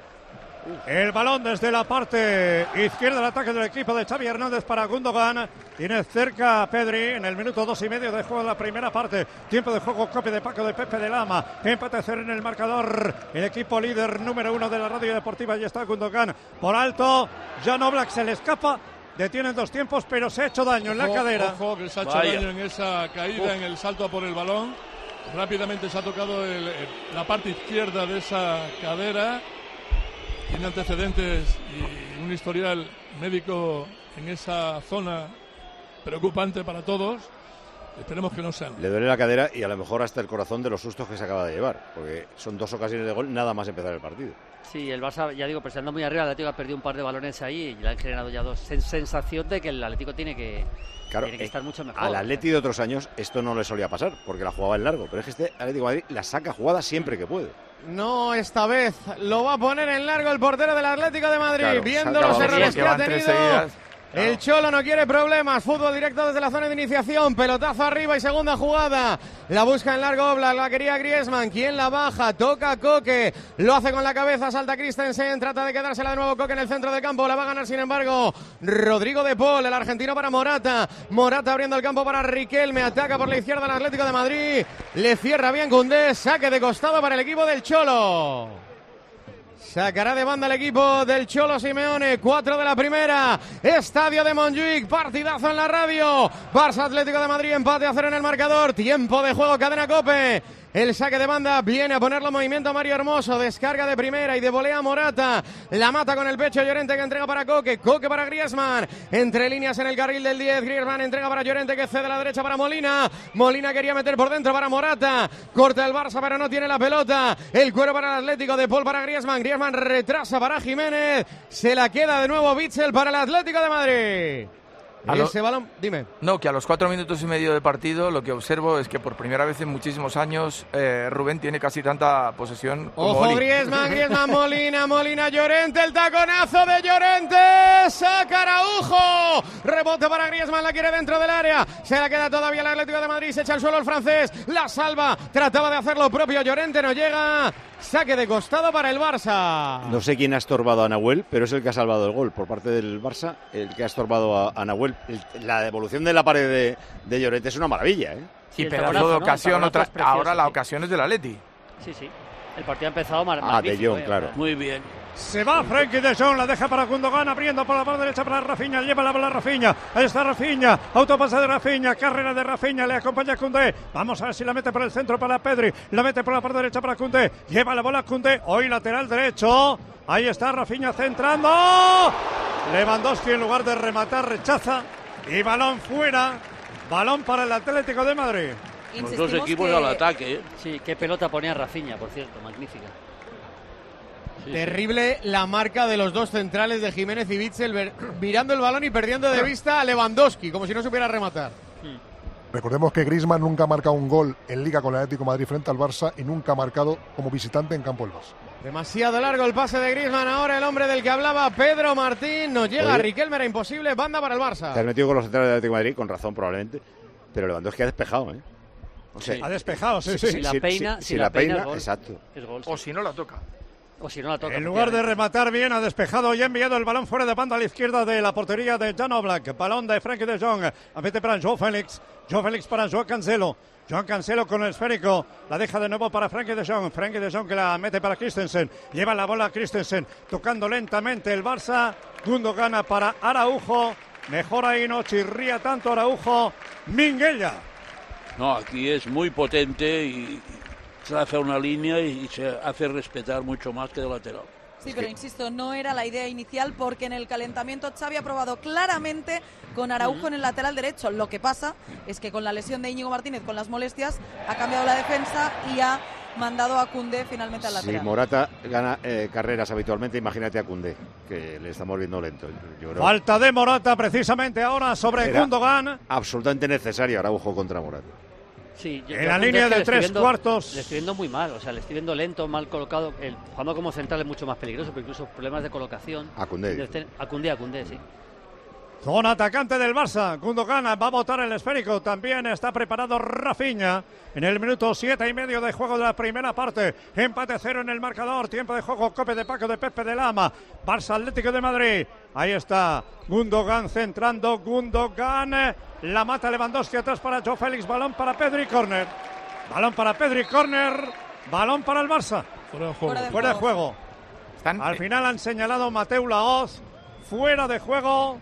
S12: El balón desde la parte izquierda del ataque del equipo de Xavi Hernández para Gundogan. Tiene cerca a Pedri en el minuto 2:30 de juego de la primera parte. Tiempo de juego, copia de Paco de Pepe de Lama. Empate 0 en el marcador. El equipo líder número 1 de la radio deportiva. Y está Gundogan por alto. Jan Oblak se le escapa. Detiene 2 tiempos, pero se ha hecho daño en la cadera.
S7: Ojo, que se ha hecho daño en esa caída, en el salto a por el balón. Rápidamente se ha tocado la parte izquierda de esa cadera. Tiene antecedentes y un historial médico en esa zona preocupante para todos. Esperemos que no sean.
S9: Le duele la cadera y a lo mejor hasta el corazón de los sustos que se acaba de llevar, porque son 2 ocasiones de gol nada más empezar el partido.
S15: Sí, el Barça, ya digo, presionando muy arriba, el Atlético ha perdido un par de balones ahí y le han generado ya 2. Sensación de que el Atlético tiene que estar mucho mejor.
S9: Al Atlético de otros años esto no le solía pasar, porque la jugaba en largo, pero es que este Atlético de Madrid la saca jugada siempre que puede.
S20: No, esta vez lo va a poner en largo el portero del Atlético de Madrid,
S9: claro,
S20: viendo los errores que ha tenido El Cholo no quiere problemas. Fútbol directo desde la zona de iniciación. Pelotazo arriba y segunda jugada. La busca en largo Oblak, la quería Griezmann. ¿Quién la baja? Toca Koke. Lo hace con la cabeza, salta Christensen. Trata de quedársela de nuevo Koke en el centro del campo. La va a ganar, sin embargo, Rodrigo de Paul, el argentino para Morata. Morata abriendo el campo para Riquelme. Ataca por la izquierda el Atlético de Madrid. Le cierra bien Koundé. Saque de costado para el equipo del Cholo. Sacará de banda el equipo del Cholo Simeone. 4 de la primera. Estadio de Montjuic. Partidazo en la radio. Barça Atlético de Madrid. Empate a 0 en el marcador. Tiempo de juego. Cadena COPE. El saque de banda viene a ponerlo en movimiento Mario Hermoso. Descarga de primera y de volea Morata. La mata con el pecho Llorente, que entrega para Koke. Koke para Griezmann. Entre líneas en el carril del 10. Griezmann entrega para Llorente, que cede a la derecha para Molina. Molina quería meter por dentro para Morata. Corta el Barça, pero no tiene la pelota. El cuero para el Atlético. De Paul para Griezmann. Griezmann retrasa para Jiménez. Se la queda de nuevo Witsel para el Atlético de Madrid. Ese balón, dime.
S11: No, que a los 4 minutos y medio de partido lo que observo es que por primera vez en muchísimos años Rubén tiene casi tanta posesión como
S20: Ojo,
S11: Oli.
S20: Griezmann, Molina, Llorente, el taconazo de Llorente, saca Araujo, rebote para Griezmann, la quiere dentro del área, se la queda todavía el Atlético de Madrid, se echa al suelo el francés, la salva, trataba de hacer lo propio Llorente, no llega, saque de costado para el Barça.
S9: No sé quién ha estorbado a Nahuel, pero es el que ha salvado el gol por parte del Barça, el que ha estorbado a Nahuel. La devolución de la pared de Llorente es una maravilla, ¿eh?
S11: Y pedazo de ocasión, ahora la ocasión es del Atleti.
S15: Sí. El partido ha empezado
S9: De Jong, claro.
S10: Muy bien.
S12: Se va Frenkie de Jong, la deja para Gundogan, abriendo por la mano derecha para Rafinha, lleva la bola Rafinha, ahí está Rafinha, autopase de Rafinha, carrera de Rafinha, le acompaña Koundé, vamos a ver si la mete por el centro para Pedri, la mete por la parte derecha para Koundé, lleva la bola Koundé, hoy lateral derecho, ahí está Rafinha centrando, Lewandowski en lugar de rematar rechaza, y balón fuera, balón para el Atlético de Madrid.
S10: Los dos equipos al ataque.
S15: Sí, qué pelota ponía Rafinha, por cierto, magnífica.
S20: Terrible la marca de los dos centrales de Jiménez y Witsel, mirando el balón y perdiendo de vista a Lewandowski, como si no supiera rematar.
S16: Recordemos que Griezmann nunca ha marcado un gol en Liga con el Atlético de Madrid frente al Barça y nunca ha marcado como visitante en campo del Barça.
S20: Demasiado largo el pase de Griezmann, ahora el hombre del que hablaba Pedro Martín, nos llega Riquelme, era imposible, banda para el Barça.
S9: Te has metido con los centrales del Atlético de Madrid, con razón probablemente, pero Lewandowski ha despejado, ¿eh?
S12: O sea, ha despejado, sí.
S15: Si la peina,
S9: exacto.
S15: Es gol.
S11: O si no la toca.
S12: En lugar de rematar bien, ha despejado y ha enviado el balón fuera de banda a la izquierda de la portería de Jan Oblak. Balón de Frenkie de Jong. La mete para Joao Félix. Joao Félix para Joao Cancelo. Joao Cancelo con el esférico. La deja de nuevo para Frenkie de Jong. Frenkie de Jong que la mete para Christensen. Lleva la bola a Christensen. Tocando lentamente el Barça. Gundogan para Araujo. Mejor ahí, no chirría tanto Araujo. Minguella.
S10: No, aquí es muy potente y traza una línea y se hace respetar mucho más que de lateral.
S14: Sí, pero insisto, no era la idea inicial porque en el calentamiento Xavi ha probado claramente con Araujo en el lateral derecho. Lo que pasa es que con la lesión de Íñigo Martínez, con las molestias, ha cambiado la defensa y ha mandado a Koundé finalmente al lateral.
S9: Si Morata gana carreras habitualmente, imagínate a Koundé, que le estamos viendo lento. Yo creo
S12: Falta de Morata precisamente ahora sobre Gundogan.
S9: Absolutamente necesario Araujo contra Morata.
S15: Sí,
S12: en la línea de 3/4.
S15: Le estoy viendo muy mal, o sea, le estoy viendo lento, mal colocado. Jugando como central es mucho más peligroso, pero incluso problemas de colocación.
S9: A Koundé,
S15: sí.
S12: Zona atacante del Barça. Gundogan va a botar el esférico. También está preparado Rafinha. En el minuto 7:30 de juego de la primera parte. Empate 0 en el marcador. Tiempo de juego. Cope de Paco de Pepe de Lama. Barça Atlético de Madrid. Ahí está Gundogan centrando. Gundogan. La mata Lewandowski atrás para Joao Félix. Balón para Pedri. Córner. Balón para Pedri. Córner. Balón para el Barça. Fuera de juego. Al final han señalado Mateu Laoz. Fuera de juego.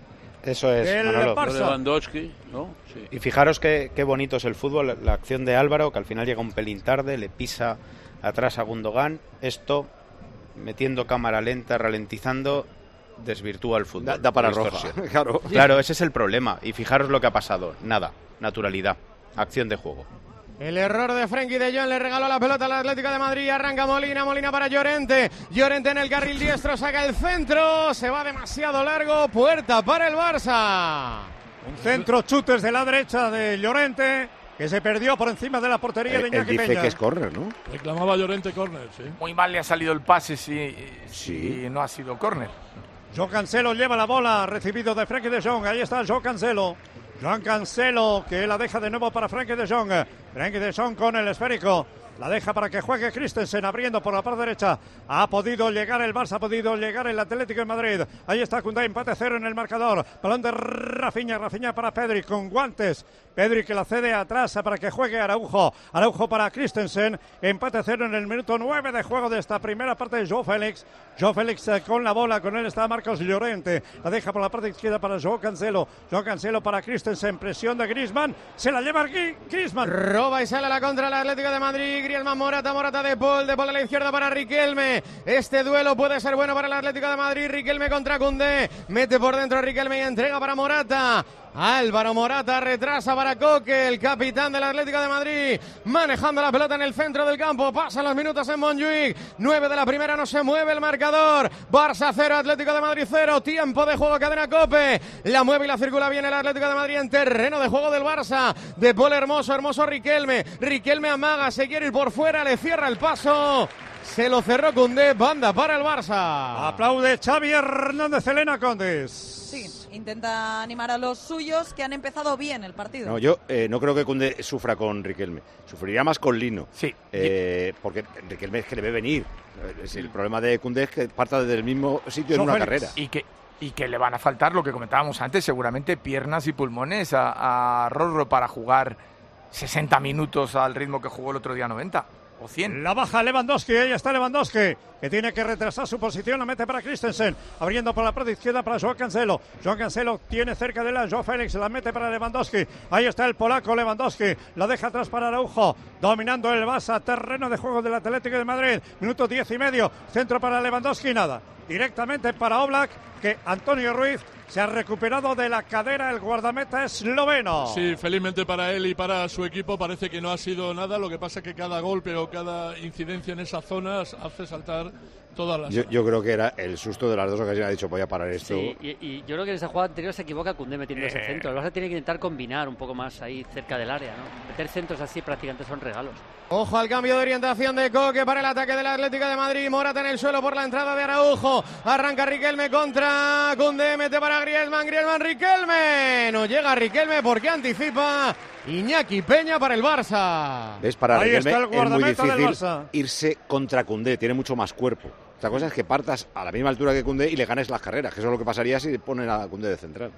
S13: Eso es, Manolo.
S10: Lewandowski, ¿no? Sí.
S13: Y fijaros qué bonito es el fútbol, la acción de Álvaro, que al final llega un pelín tarde, le pisa atrás a Gundogan. Esto, metiendo cámara lenta, ralentizando, desvirtúa el fútbol.
S9: Da para roja, claro.
S13: Claro, ese es el problema. Y fijaros lo que ha pasado. Nada, naturalidad, acción de juego.
S20: El error de Frenkie de Jong, le regaló la pelota al Atlético de Madrid, arranca Molina para Llorente, Llorente en el carril diestro, saca el centro, se va demasiado largo, puerta para el Barça.
S12: Un centro chutes de la derecha de Llorente, que se perdió por encima de la portería de Iñaki Peña.
S9: Dice que es córner, ¿no?
S7: Reclamaba Llorente córner, sí.
S11: Muy mal le ha salido el pase si no ha sido córner.
S12: Joao Cancelo lleva la bola, recibido de Frenkie de Jong. Ahí está Joao Cancelo. Joao Cancelo que la deja de nuevo para Frenkie de Jong. Frenkie de Jong con el esférico. La deja para que juegue Christensen, abriendo por la parte derecha. Ha podido llegar el Barça, ha podido llegar el Atlético de Madrid. Ahí está Koundé, empate 0 en el marcador. Balón de Rafinha, Rafinha para Pedri con guantes. Pedri que la cede atrás para que juegue Araujo. Araujo para Christensen. Empate 0 en el minuto 9 de juego de esta primera parte de Joao Félix. Joao Félix con la bola, con él está Marcos Llorente. La deja por la parte izquierda para Joao Cancelo. Joao Cancelo para Christensen, presión de Griezmann. Se la lleva Griezmann.
S20: Roba y sale a la contra el Atlético de Madrid. Griezmann, Morata, Morata de Paul a la izquierda para Riquelme. Este duelo puede ser bueno para el Atlético de Madrid. Riquelme contra Koundé. Mete por dentro Riquelme y entrega para Morata. Álvaro Morata retrasa para Coque, el capitán del Atlético de Madrid, manejando la pelota en el centro del campo. Pasan los minutos en Montjuic. 9 de la primera, no se mueve el marcador. Barça 0, Atlético de Madrid 0. Tiempo de juego, cadena COPE. La mueve y la circula bien el Atlético de Madrid en terreno de juego del Barça. De Paul Hermoso, Hermoso Riquelme. Riquelme amaga, se quiere ir por fuera, le cierra el paso. Se lo cerró Koundé, banda para el Barça.
S12: Aplaude Xavi Hernández, Elena Condes.
S14: Sí, intenta animar a los suyos que han empezado bien el partido.
S9: No, yo no creo que Koundé sufra con Riquelme. Sufriría más con Lino.
S11: Sí.
S9: Porque Riquelme es que debe venir. El problema de Koundé es que parta desde el mismo sitio en una carrera.
S11: Y que le van a faltar, lo que comentábamos antes, seguramente piernas y pulmones a Rorro para jugar 60 minutos al ritmo que jugó el otro día 90. O 100.
S12: La baja Lewandowski, ahí está Lewandowski, que tiene que retrasar su posición, la mete para Christensen, abriendo por la parte izquierda para Joao Cancelo. Joao Cancelo tiene cerca de la Joao Félix, la mete para Lewandowski. Ahí está el polaco Lewandowski, la deja atrás para Araujo, dominando el Barça, terreno de juego del Atlético de Madrid. Minuto 10 y medio, centro para Lewandowski, nada. Directamente para Oblak, que Antonio Ruiz se ha recuperado de la cadera el guardameta esloveno.
S7: Sí, felizmente para él y para su equipo parece que no ha sido nada. Lo que pasa es que cada golpe o cada incidencia en esas zonas hace saltar todas las...
S9: Yo creo que era el susto de las dos ocasiones. Ha dicho, voy a parar esto.
S15: Sí, y yo creo que en esa jugada anterior se equivoca Koundé metiendo ese centro. El Barça tiene que intentar combinar un poco más ahí cerca del área, ¿no? Meter centros así prácticamente son regalos.
S20: Ojo al cambio de orientación de Coque para el ataque del Atlético de Madrid. Morata en el suelo por la entrada de Araujo. Arranca Riquelme contra Koundé. Mete para Griezmann. Griezmann, Riquelme. No llega Riquelme porque anticipa Iñaki Peña para el Barça.
S9: ¿Ves? Para
S12: ahí
S9: Riquelme
S12: está el guardameta
S9: es muy
S12: del
S9: difícil
S12: Barça.
S9: irse contra Koundé. Tiene mucho más cuerpo. Otra cosa es que partas a la misma altura que Koundé y le ganes las carreras, que eso es lo que pasaría si ponen a Koundé de central.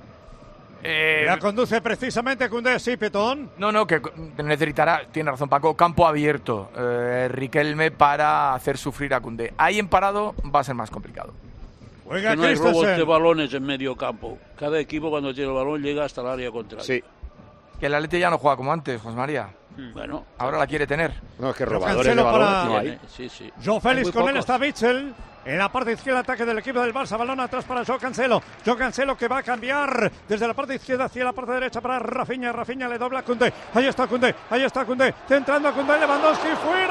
S12: La conduce precisamente Koundé, sí, Petón.
S11: No, que necesitará, tiene razón Paco, campo abierto Riquelme para hacer sufrir a Koundé. Ahí en parado va a ser más complicado.
S12: Juega
S10: que no hay robos de balones en medio campo. Cada equipo cuando tiene el balón llega hasta el área contraria.
S9: Sí.
S11: Que el Atleti ya no juega como antes, José María.
S10: Bueno,
S11: ahora la quiere tener.
S9: No, es que robadores de balón no hay.
S10: Sí.
S12: Joao Félix con él está Witsel. En la parte izquierda, ataque del equipo del Barça. Balón atrás para Joao Cancelo. Joao Cancelo que va a cambiar desde la parte izquierda hacia la parte derecha para Rafinha. Rafinha le dobla a Koundé. Ahí está Koundé. Centrando a Koundé. Lewandowski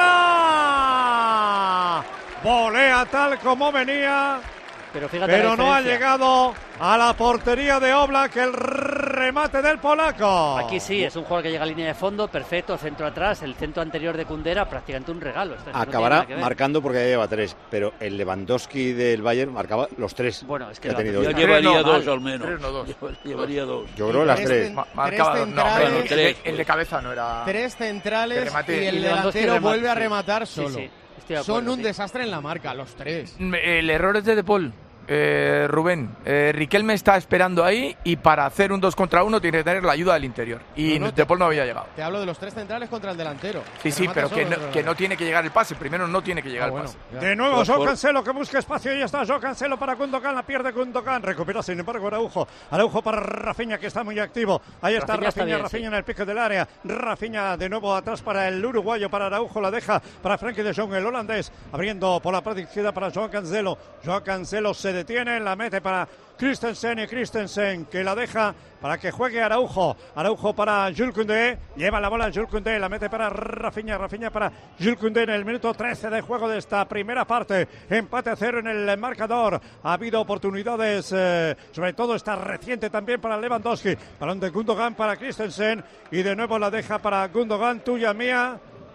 S12: fuera. Volea tal como venía. Pero no ha llegado a la portería de Oblak el remate del polaco.
S15: Aquí sí, es un jugador que llega a línea de fondo, perfecto, centro atrás. El centro anterior de Koundé era prácticamente un regalo.
S9: Acabará marcando porque ya lleva 3, pero el Lewandowski del Bayern marcaba los 3.
S15: Bueno, es que
S9: ha tenido
S10: yo llevaría 2 al menos.
S11: 3, no 2.
S10: Llevaría 2.
S9: Yo creo las 3.
S11: Marcaba 2. No,
S10: tres.
S11: El de cabeza no era.
S20: 3 centrales
S11: remate,
S20: y el delantero vuelve a rematar solo.
S15: Sí,
S20: son un desastre en la marca, los 3.
S11: El error es de Paul. Rubén, Riquelme está esperando ahí y para hacer un 2 contra 1 tiene que tener la ayuda del interior y De Paul no había llegado.
S20: Te hablo de los 3 centrales contra el delantero.
S11: Sí, pero que no tiene que llegar el pase. Primero no tiene que llegar el pase.
S12: De nuevo Joao Cancelo que busca espacio y ya está Joao Cancelo para Gundogan, la pierde Gundogan, recupera sin embargo Araujo para Rafinha que está muy activo. Ahí está Rafinha en el pique del área. Rafinha de nuevo atrás para el uruguayo, para Araujo, la deja para Frenkie de Jong, el holandés, abriendo por la parte izquierda para Joao Cancelo. Joao Cancelo se detiene, la mete para Christensen y Christensen que la deja para que juegue Araujo para Jules Koundé, lleva la bola Jules Koundé, la mete para Rafinha para Jules Koundé en el minuto 13 de juego de esta primera parte, empate a 0 en el marcador. Ha habido oportunidades, sobre todo esta reciente también para Lewandowski, balón de Gundogan para Christensen y de nuevo la deja para Gundogan, tuya mía.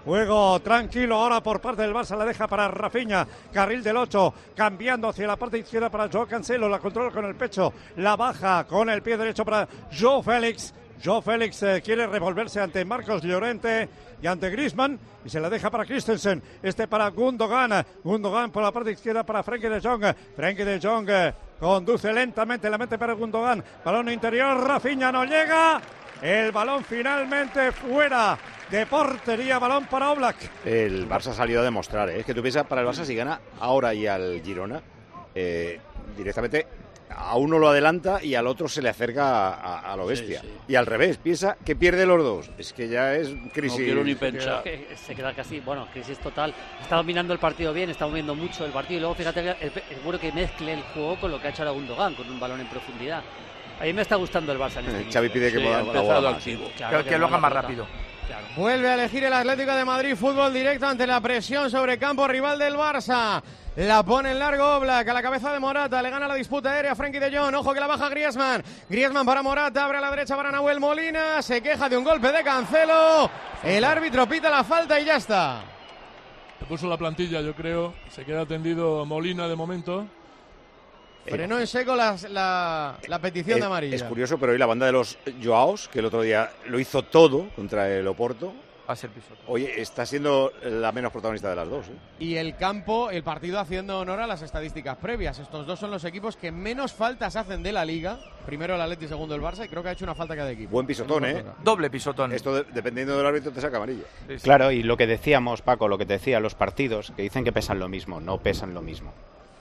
S12: Juego tranquilo ahora por parte del Barça, la deja para Rafinha, carril del 8, cambiando hacia la parte izquierda para Joao Cancelo, la controla con el pecho, la baja con el pie derecho para Joao Félix. Joao Félix quiere revolverse ante Marcos Llorente y ante Griezmann y se la deja para Christensen. Para Gundogan. Gundogan por la parte izquierda para Frenkie de Jong. Frenkie de Jong conduce lentamente, la mete para Gundogan. Balón interior, Rafinha no llega. El balón finalmente fuera de portería, balón para Oblak.
S9: El Barça ha salido a demostrar, Es que tú piensas, para el Barça si gana ahora y al Girona, directamente a uno lo adelanta y al otro se le acerca a lo bestia. Sí. Y al revés, piensa que pierde los dos. Es que ya es crisis.
S10: No quiero ni pensar.
S15: Se queda casi, crisis total. Está dominando el partido bien, está moviendo mucho el partido. Y luego fíjate es bueno que mezcle el juego con lo que ha hecho ahora Gundogan, con un balón en profundidad. A mí me está gustando el Barça en este
S9: Xavi pide que pueda
S11: empezado activo. Que lo haga más rápido.
S20: Claro. Vuelve a elegir el Atlético de Madrid, fútbol directo ante la presión sobre campo rival del Barça. La pone en largo Oblak, a la cabeza de Morata, le gana la disputa aérea Frenkie de Jong, ojo que la baja Griezmann. Griezmann para Morata, abre a la derecha para Nahuel Molina, se queja de un golpe de Cancelo. El árbitro pita la falta y ya está.
S7: Se puso la plantilla, yo creo, se queda tendido Molina de momento.
S20: Frenó en seco la petición de amarilla.
S9: Es curioso, pero hoy la banda de los Joaos, que el otro día lo hizo todo contra el Oporto, hoy está siendo la menos protagonista de las dos.
S20: Y el campo, el partido haciendo honor a las estadísticas previas. Estos dos son los equipos que menos faltas hacen de la Liga. Primero el Atleti, segundo el Barça, y creo que ha hecho una falta cada equipo.
S9: Buen pisotón,
S11: Doble pisotón.
S9: Esto, dependiendo del árbitro, te saca amarilla.
S13: Sí. Claro, y lo que decíamos, Paco, lo que te decía, los partidos que dicen que pesan lo mismo, no pesan lo mismo.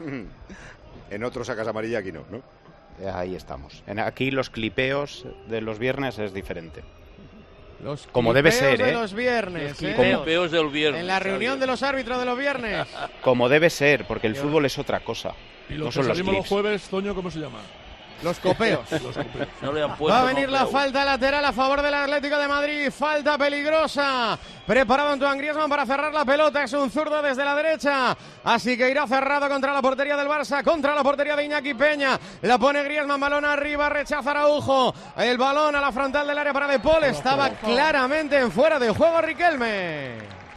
S9: En otros sacas amarilla, aquí no.
S13: Ahí estamos. Aquí los clipeos de los viernes es diferente.
S20: Como debe ser, de los viernes,
S10: los clipeos del viernes.
S20: En la reunión de los árbitros de los viernes.
S13: Como debe ser, porque el fútbol es otra cosa.
S7: Y los que salimos los jueves, Toño, ¿cómo se llama?
S20: Los copeos.
S10: No le han puesto,
S20: va a venir la falta lateral a favor del Atlético de Madrid. Falta peligrosa. Preparado Antoine Griezmann para cerrar la pelota. Es un zurdo desde la derecha. Así que irá cerrado contra la portería del Barça. Contra la portería de Iñaki Peña. La pone Griezmann. Balón arriba. Rechaza Araujo. El balón a la frontal del área para De Paul. Estaba claramente en fuera de juego Riquelme.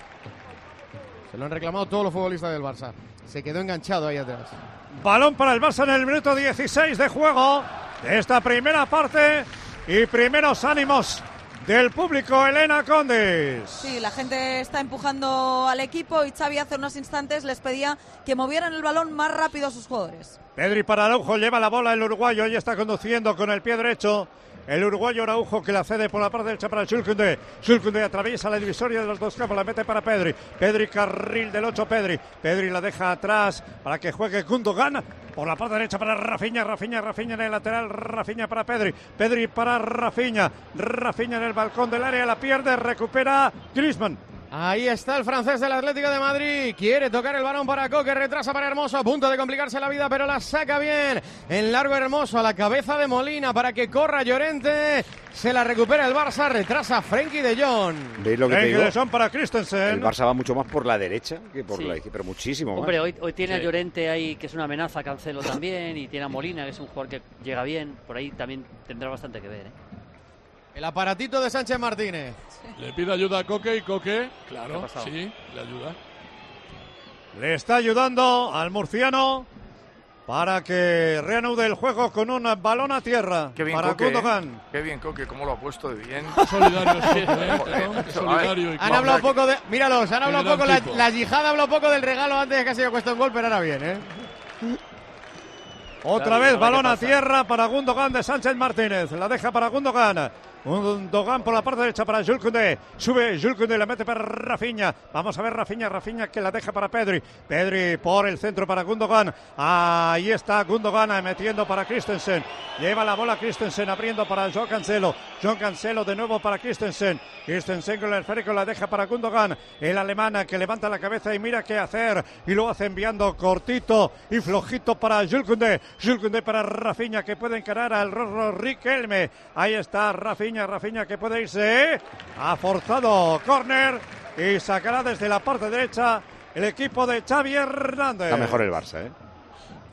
S20: Se lo han reclamado todos los futbolistas del Barça. Se quedó enganchado ahí atrás.
S12: Balón para el Barça en el minuto 16 de juego de esta primera parte y primeros ánimos del público. Elena Condes.
S14: Sí, la gente está empujando al equipo y Xavi hace unos instantes les pedía que movieran el balón más rápido a sus jugadores.
S12: Pedri para Araujo, lleva la bola el uruguayo y está conduciendo con el pie derecho. El uruguayo Araujo que la cede por la parte derecha para Jules Koundé. Jules Koundé atraviesa la divisoria de los dos campos, la mete para Pedri. Pedri, carril del 8, Pedri. Pedri la deja atrás para que juegue Gundogan. Por la parte derecha para Rafinha, Rafinha en el lateral, Rafinha para Pedri. Pedri para Rafinha. Rafinha en el balcón del área, la pierde, recupera Griezmann.
S20: Ahí está el francés del Atlético de Madrid. Quiere tocar el balón para Coque, retrasa para Hermoso, a punto de complicarse la vida, pero la saca bien. En largo Hermoso, a la cabeza de Molina para que corra Llorente. Se la recupera el Barça, retrasa Frenkie de Jong.
S9: ¿Veis lo que te digo?
S12: de Jong para Christensen.
S9: El Barça va mucho más por la derecha que por la izquierda, pero muchísimo más.
S15: Hombre, hoy tiene a Llorente ahí, que es una amenaza, Cancelo también, y tiene a Molina, que es un jugador que llega bien. Por ahí también tendrá bastante que ver,
S20: El aparatito de Sánchez Martínez.
S7: Le pide ayuda a Coque y Coque, claro, sí, le ayuda.
S12: Le está ayudando al murciano para que reanude el juego con un balón a tierra.
S11: Qué bien,
S12: para
S11: Coque,
S12: Gundogan.
S11: Qué bien, Coque, cómo lo ha puesto de bien.
S7: Solidario, solidario.
S20: Han hablado poco de... Míralos, han hablado poco... La yihad habló poco del regalo antes de que se haya puesto en gol, pero ahora bien,
S12: Otra vez balón a tierra para Gundogan de Sánchez Martínez. La deja para Gundogan. Gundogan por la parte derecha para Jules Koundé. Sube Jules Koundé, la mete para Rafinha. Vamos a ver Rafinha que la deja para Pedri. Pedri por el centro para Gundogan. Ahí está Gundogan metiendo para Christensen. Lleva la bola Christensen, abriendo para Joao Cancelo. Joao Cancelo de nuevo para Christensen. Christensen con el esférico la deja para Gundogan. El alemán que levanta la cabeza y mira qué hacer. Y lo hace enviando cortito y flojito para Jules Koundé. Jules Koundé para Rafinha que puede encarar al Rorro Riquelme. Ahí está Rafinha que puede irse. Ha forzado córner y sacará desde la parte derecha el equipo de Xavi Hernández.
S9: Está mejor el Barça,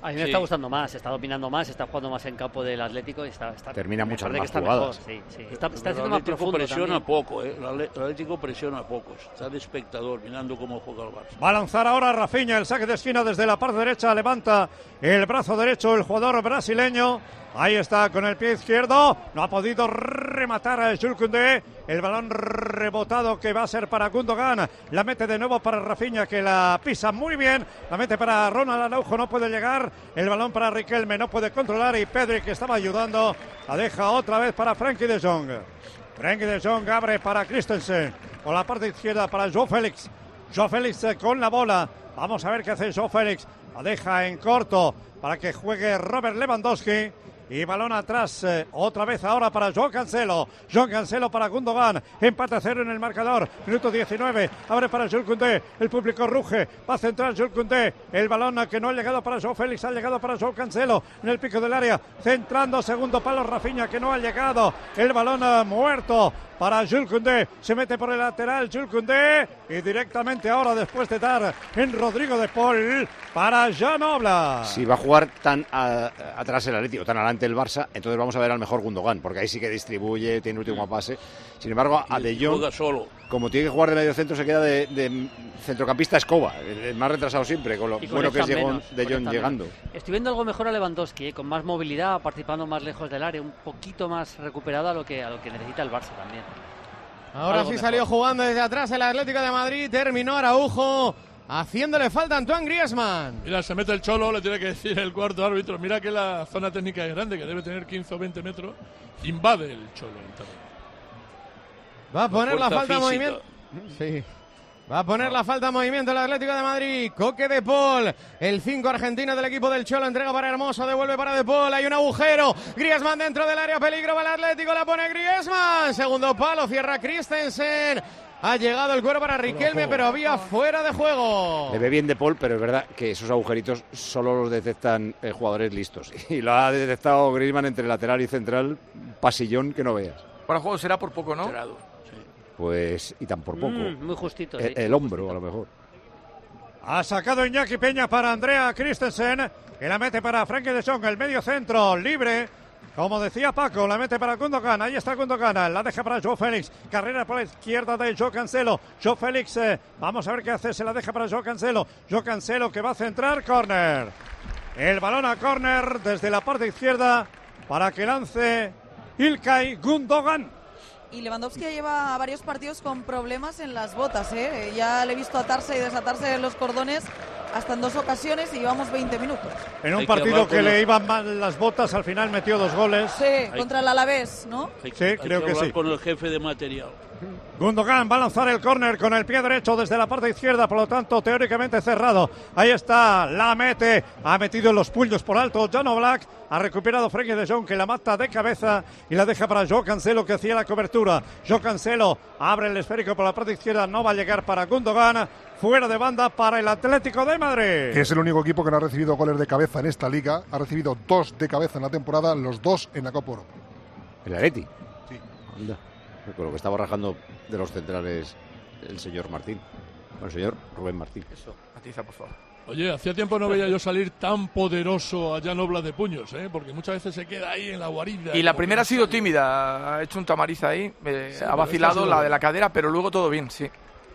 S15: A mí me está gustando más, está dominando más, está jugando más en campo del Atlético y está
S9: termina muchas más
S15: jugadas.
S9: Mejor,
S15: sí. Está haciendo
S10: el
S15: más
S10: Atlético
S15: profundo
S10: presiona
S15: también.
S10: poco, el Atlético presiona poco, está de espectador mirando cómo juega el Barça.
S12: Va a lanzar ahora Rafinha, el saque de esquina desde la parte derecha, levanta el brazo derecho el jugador brasileño. Ahí está con el pie izquierdo, no ha podido rematar a Jules Koundé, el balón rebotado que va a ser para Gundogan, la mete de nuevo para Rafinha que la pisa muy bien, la mete para Ronald Araujo, no puede llegar, el balón para Riquelme, no puede controlar y Pedri que estaba ayudando, la deja otra vez para Frenkie de Jong. Frenkie de Jong abre para Christensen, por la parte izquierda para João Félix. João Félix con la bola, vamos a ver qué hace João Félix, la deja en corto para que juegue Robert Lewandowski. Y balón atrás, otra vez ahora para João Cancelo. João Cancelo para Gundogan. Empate a 0 en el marcador. Minuto 19. Abre para Jules Koundé. El público ruge. Va a centrar Jules Koundé. El balón que no ha llegado para João Félix. Ha llegado para João Cancelo. En el pico del área. Centrando segundo palo Rafinha que no ha llegado. El balón muerto para Jules Koundé. Se mete por el lateral Jules Koundé. Y directamente ahora después de dar en Rodrigo de Paul para Jan Oblak.
S9: Si va a jugar tan atrás el Atlético, tan adelante el Barça, entonces vamos a ver al mejor Gundogan, porque ahí sí que distribuye, tiene último pase. Sin embargo, a De Jong, como tiene que jugar de medio centro, se queda de centrocampista escoba, el más retrasado siempre, con lo bueno que es De Jong llegando.
S15: Estoy viendo algo mejor a Lewandowski, con más movilidad, participando más lejos del área, un poquito más recuperado a lo que necesita el Barça también.
S20: Ahora
S15: Algo
S20: sí
S15: mejor.
S20: salió jugando desde atrás el Atlético de Madrid, terminó Araujo, haciéndole falta a Antoine Griezmann.
S7: Mira, se mete el Cholo, le tiene que decir el cuarto árbitro, mira que la zona técnica es grande, que debe tener 15 o 20 metros, invade el Cholo.
S20: Va a poner la falta
S10: física.
S20: de movimiento. Sí. Va a poner la falta de movimiento el Atlético de Madrid. Coque de Paul, el 5 argentino del equipo del Cholo, entrega para Hermoso, devuelve para de Paul, hay un agujero. Griezmann dentro del área, peligro para el Atlético, la pone Griezmann. Segundo palo, cierra Christensen. Ha llegado el cuero para Riquelme, pero había fuera de juego.
S9: Le ve bien de Paul, pero es verdad que esos agujeritos solo los detectan jugadores listos. Y lo ha detectado Griezmann entre lateral y central, pasillón que no veas.
S11: Para el juego será por poco, ¿no?
S9: Pues, y tan por poco.
S15: Muy justito, sí.
S9: El hombro, a lo mejor.
S12: Ha sacado Iñaki Peña para Andrea Christensen, que la mete para Frenkie de Jong, el medio centro, libre. Como decía Paco, la mete para Gundogan, ahí está Gundogan, la deja para João Félix, carrera por la izquierda de João Cancelo. João Félix, vamos a ver qué hace, se la deja para João Cancelo. João Cancelo que va a centrar, córner. El balón a córner desde la parte izquierda para que lance Ilkay Gundogan.
S14: Y Lewandowski ya lleva varios partidos con problemas en las botas, ¿eh? Ya le he visto atarse y desatarse los cordones hasta en 2 ocasiones y llevamos 20 minutos.
S12: En un partido que le iban mal las botas, al final metió 2 goles.
S14: Sí, contra el Alavés, ¿no?
S12: Sí, creo que sí.
S10: Con el jefe de material.
S12: Gundogan va a lanzar el córner con el pie derecho desde la parte izquierda, por lo tanto teóricamente cerrado. Ahí está, la mete, ha metido los puños por alto Jan Oblak, ha recuperado Frenkie de Jong que la mata de cabeza y la deja para João Cancelo que hacía la cobertura. João Cancelo abre el esférico por la parte izquierda, no va a llegar para Gundogan, fuera de banda para el Atlético de Madrid.
S16: Es el único equipo que no ha recibido goles de cabeza en esta liga, ha recibido 2 de cabeza en la temporada, los 2 en la Copa Europa.
S9: ¿El Atleti?
S16: Sí.
S9: Anda. Con lo que estaba rajando de los centrales el señor Martín. Bueno, el señor Rubén Martín.
S11: Eso, matiza, por favor.
S7: Oye, hacía tiempo no veía yo salir tan poderoso a Jan Oblak de puños, ¿eh? Porque muchas veces se queda ahí en la guarida.
S11: Y la primera ha sido tímida, ha hecho un tamariz ahí,
S7: Sí,
S11: ha vacilado
S7: sido
S11: la de la cadera, pero luego todo bien, sí.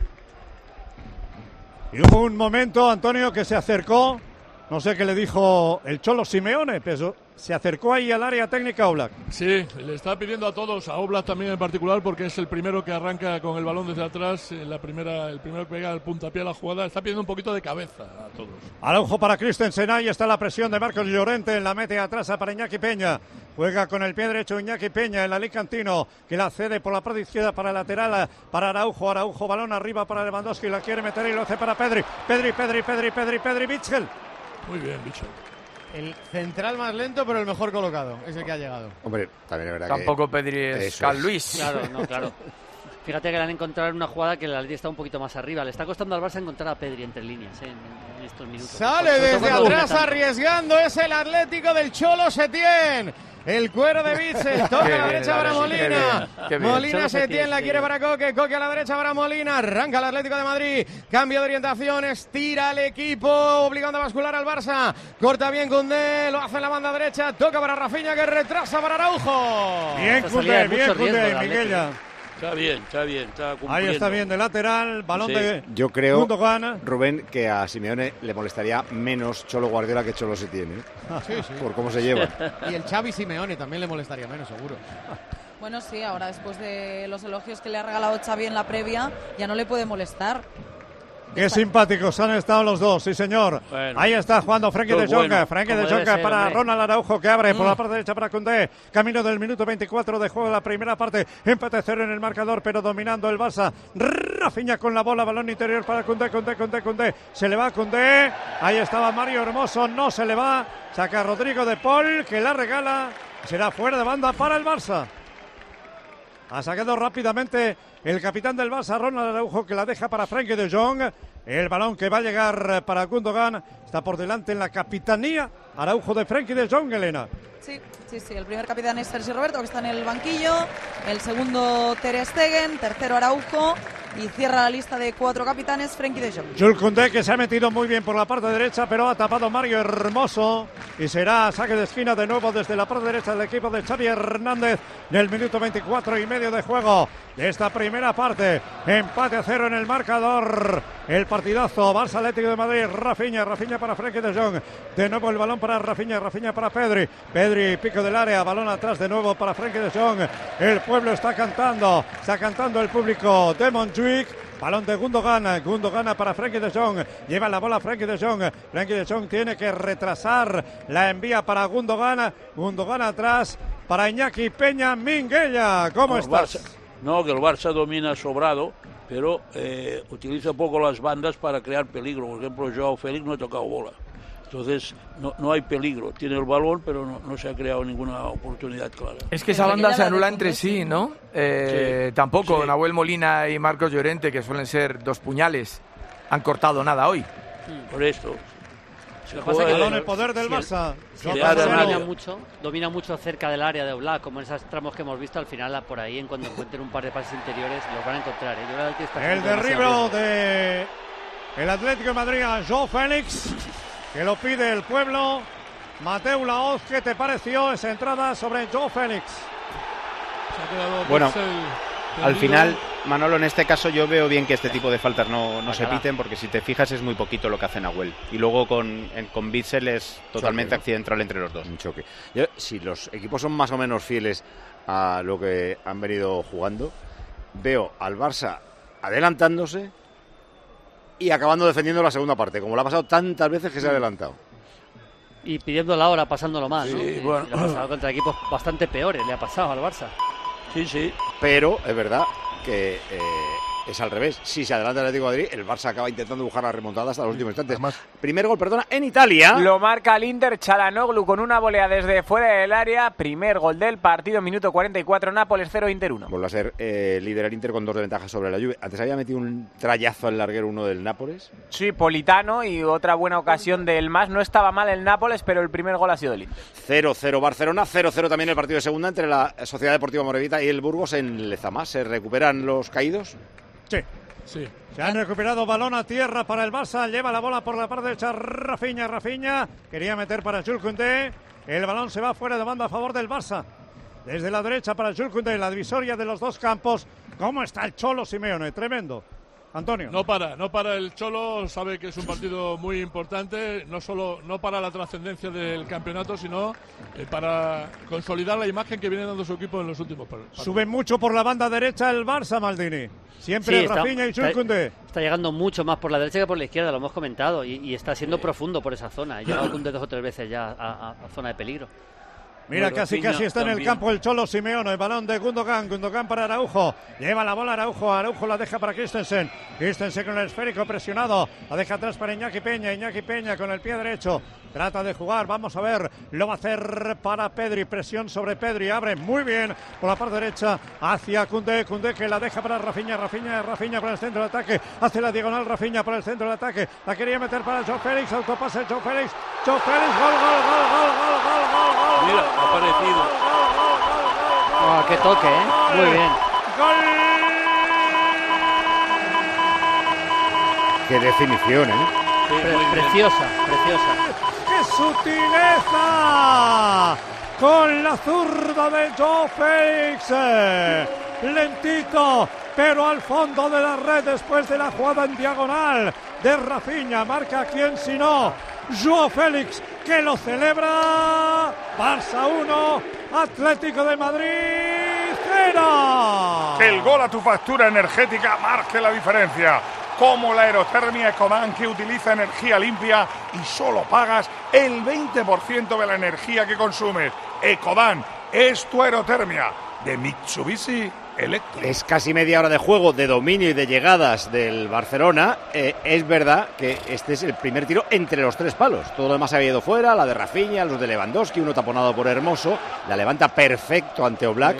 S12: Y hubo un momento, Antonio, que se acercó, no sé qué le dijo el Cholo Simeone, pero se acercó ahí al área técnica Oblak.
S7: Sí, le está pidiendo a todos, a Oblak también en particular, porque es el primero que arranca con el balón desde atrás, el primero que pega el puntapié a la jugada, está pidiendo un poquito de cabeza a todos.
S12: Araujo para Christensen, ahí está la presión de Marcos Llorente, la mete atrás para Iñaki Peña, juega con el pie derecho Iñaki Peña, el alicantino que la cede por la parte izquierda para el lateral, para Araujo, balón arriba para Lewandowski, la quiere meter y lo hace para Pedri, Bichel.
S7: Muy bien, bicho.
S20: El central más lento, pero el mejor colocado. Es el que ha llegado.
S9: Hombre, también es verdad
S11: Tampoco
S9: que...
S11: Pedri es Carl Luis.
S15: Claro, no, claro. Fíjate que le han encontrado en una jugada que el Atleti está un poquito más arriba. Le está costando al Barça encontrar a Pedri entre líneas en estos minutos.
S20: Sale
S15: Sobre todo
S20: desde
S15: cuando
S20: atrás
S15: tanto.
S20: arriesgando. Es el Atlético del Cholo Setién. El cuero de Bitzel. Toca a la derecha para Molina. Molina se tiene, la quiere para Coque. Coque a la derecha para Molina. Arranca el Atlético de Madrid. Cambio de orientación. Estira el equipo, obligando a bascular al Barça. Corta bien Koundé. Lo hace en la banda derecha. Toca para Rafinha, que retrasa para Araujo.
S12: Bien Koundé, Miguel.
S10: Está bien, está cumpliendo.
S12: Ahí está bien de lateral, balón de
S9: Yo creo,
S12: Gundogan.
S9: Rubén, que a Simeone le molestaría menos Cholo Guardiola que Cholo Setién, ¿eh?
S20: Sí.
S9: Por cómo se lleva.
S20: Y el Xavi Simeone también le molestaría menos, seguro.
S14: Bueno, sí, ahora después de los elogios que le ha regalado Xavi en la previa, ya no le puede molestar.
S12: Qué simpáticos han estado los dos, sí señor. Bueno, ahí está jugando Frenkie de Jong.
S10: Bueno,
S12: Frenkie de Jong para hombre. Ronald Araujo, que abre por la parte derecha para Koundé. Camino del minuto 24 de juego de la primera parte. Empate 0 en el marcador, pero dominando el Barça. Rafinha con la bola, balón interior para Koundé. Se le va a Koundé. Ahí estaba Mario Hermoso, no se le va. Saca Rodrigo de Paul, que la regala. Será fuera de banda para el Barça. Ha sacado rápidamente el capitán del Barça, Ronald Araujo, que la deja para Frenkie de Jong. El balón que va a llegar para Gundogan. Está por delante en la capitanía Araujo de Frenkie de Jong, Elena.
S14: Sí. El primer capitán es Sergi Roberto, que está en el banquillo. El segundo, Ter Stegen. Tercero, Araujo. Y cierra la lista de 4 capitanes, Frenkie de Jong.
S12: Jules Koundé, que se ha metido muy bien por la parte derecha, pero ha tapado Mario Hermoso. Y será saque de esquina de nuevo desde la parte derecha del equipo de Xavi Hernández. En el minuto 24 y medio de juego de esta primera parte. Empate a 0 en el marcador. El partidazo, Barça Atlético de Madrid. Rafinha para Frenkie de Jong. De nuevo el balón para Rafinha para Pedri. Pico del área, balón atrás de nuevo para Frenkie de Jong. El pueblo está cantando el público de Montjuic. Balón de Gundogan para Frenkie de Jong. Lleva la bola Frenkie de Jong. Frenkie de Jong tiene que retrasar. La envía para Gundogan. Gundogan atrás para Iñaki Peña. Minguella, ¿cómo estás?
S10: Que el Barça domina sobrado, pero utiliza poco las bandas para crear peligro. Por ejemplo, Joao Félix no ha tocado bola. Entonces no hay peligro, tiene el balón pero no se ha creado ninguna oportunidad clara.
S11: Es que esa banda se anula entre sí, ¿no? Tampoco Nahuel Molina y Marcos Llorente, que suelen ser dos puñales, han cortado nada hoy.
S10: Por esto
S12: el poder del Barça.
S15: Domina mucho cerca del área de Oblak, como en esos tramos que hemos visto. Al final, por ahí, en cuando encuentren un par de pases interiores, los van a encontrar.
S12: El derribo de el Atlético de Madrid a Joao Félix, que lo pide el pueblo. Mateu Laoz, ¿qué te pareció esa entrada sobre Joao Félix?
S13: Bueno, al final, Manolo, en este caso yo veo bien que este tipo de faltas no se piten, porque si te fijas es muy poquito lo que hace Nahuel. Y luego con Bitzel es totalmente accidental entre los dos.
S9: Un choque. Si los equipos son más o menos fieles a lo que han venido jugando, veo al Barça adelantándose y acabando defendiendo la segunda parte, como lo ha pasado tantas veces que se ha adelantado.
S15: Y pidiendo la hora, pasándolo mal,
S10: sí,
S15: ¿no?
S10: Bueno.
S15: Le ha pasado contra equipos bastante peores, le ha pasado al Barça.
S10: Sí.
S9: Pero es verdad que es al revés. Si se adelanta el Atlético de Madrid, el Barça acaba intentando buscar la remontada hasta los últimos instantes. Primer gol, en Italia.
S17: Lo marca el Inter, Çalhanoğlu con una volea desde fuera del área. Primer gol del partido, minuto 44, Nápoles 0, Inter 1.
S9: Vuelve a ser líder el Inter con 2 de ventaja sobre la Juve. Antes había metido un trayazo al larguero uno del Nápoles.
S17: Sí, Politano, y otra buena ocasión del más. No estaba mal el Nápoles, pero el primer gol ha sido del Inter.
S9: 0-0 Barcelona, 0-0 también el partido de segunda entre la Sociedad Deportiva Morevita y el Burgos en Lezama. ¿Se recuperan los caídos?
S12: Sí. Se han recuperado, balón a tierra para el Barça. Lleva la bola por la parte derecha Rafinha. Quería meter para Jules Koundé. El balón se va fuera de banda a favor del Barça. Desde la derecha para Jules Koundé, la divisoria de los dos campos. ¿Cómo está el Cholo Simeone? Tremendo. Antonio.
S7: No para el Cholo, sabe que es un partido muy importante, no para la trascendencia del campeonato, sino para consolidar la imagen que viene dando su equipo en los últimos partidos.
S12: Sube mucho por la banda derecha el Barça, Maldini. Siempre Rafinha y Jules Koundé.
S15: Está llegando mucho más por la derecha que por la izquierda, lo hemos comentado, y está siendo profundo por esa zona. Ha llegado Koundé 2 o 3 veces ya a zona de peligro.
S12: Mira, casi está en el campo el Cholo Simeone. El balón de Gundogan para Araujo. Lleva la bola Araujo la deja para Christensen con el esférico presionado. La deja atrás para Iñaki Peña con el pie derecho. Trata de jugar, vamos a ver. Lo va a hacer para Pedri. Presión sobre Pedri. Abre muy bien por la parte derecha hacia Koundé que la deja para Rafinha para el centro de ataque. Hace la diagonal Rafinha para el centro de ataque. La quería meter para Joao Félix. Autopase Joao Félix. Gol.
S10: mira, ha aparecido.
S15: Oh, qué toque, ¿eh? Muy bien.
S9: Qué definición, ¿eh?
S15: Preciosa, preciosa.
S12: ¡Qué sutileza! Con la zurda de Joao Félix. Lentito, pero al fondo de la red después de la jugada en diagonal de Rafinha. Marca quién si no. Joao Félix, que lo celebra. Barça 1, Atlético de Madrid 0.
S2: Que el gol a tu factura energética marque la diferencia. Como la aerotermia Ecodan, que utiliza energía limpia y solo pagas el 20% de la energía que consumes. Ecodan es tu aerotermia de Mitsubishi Electric.
S9: Es casi media hora de juego, de dominio y de llegadas del Barcelona. Es verdad que este es el primer tiro entre los 3 palos. Todo lo demás había ido fuera, la de Rafinha, los de Lewandowski, uno taponado por Hermoso. La levanta perfecto ante Oblak.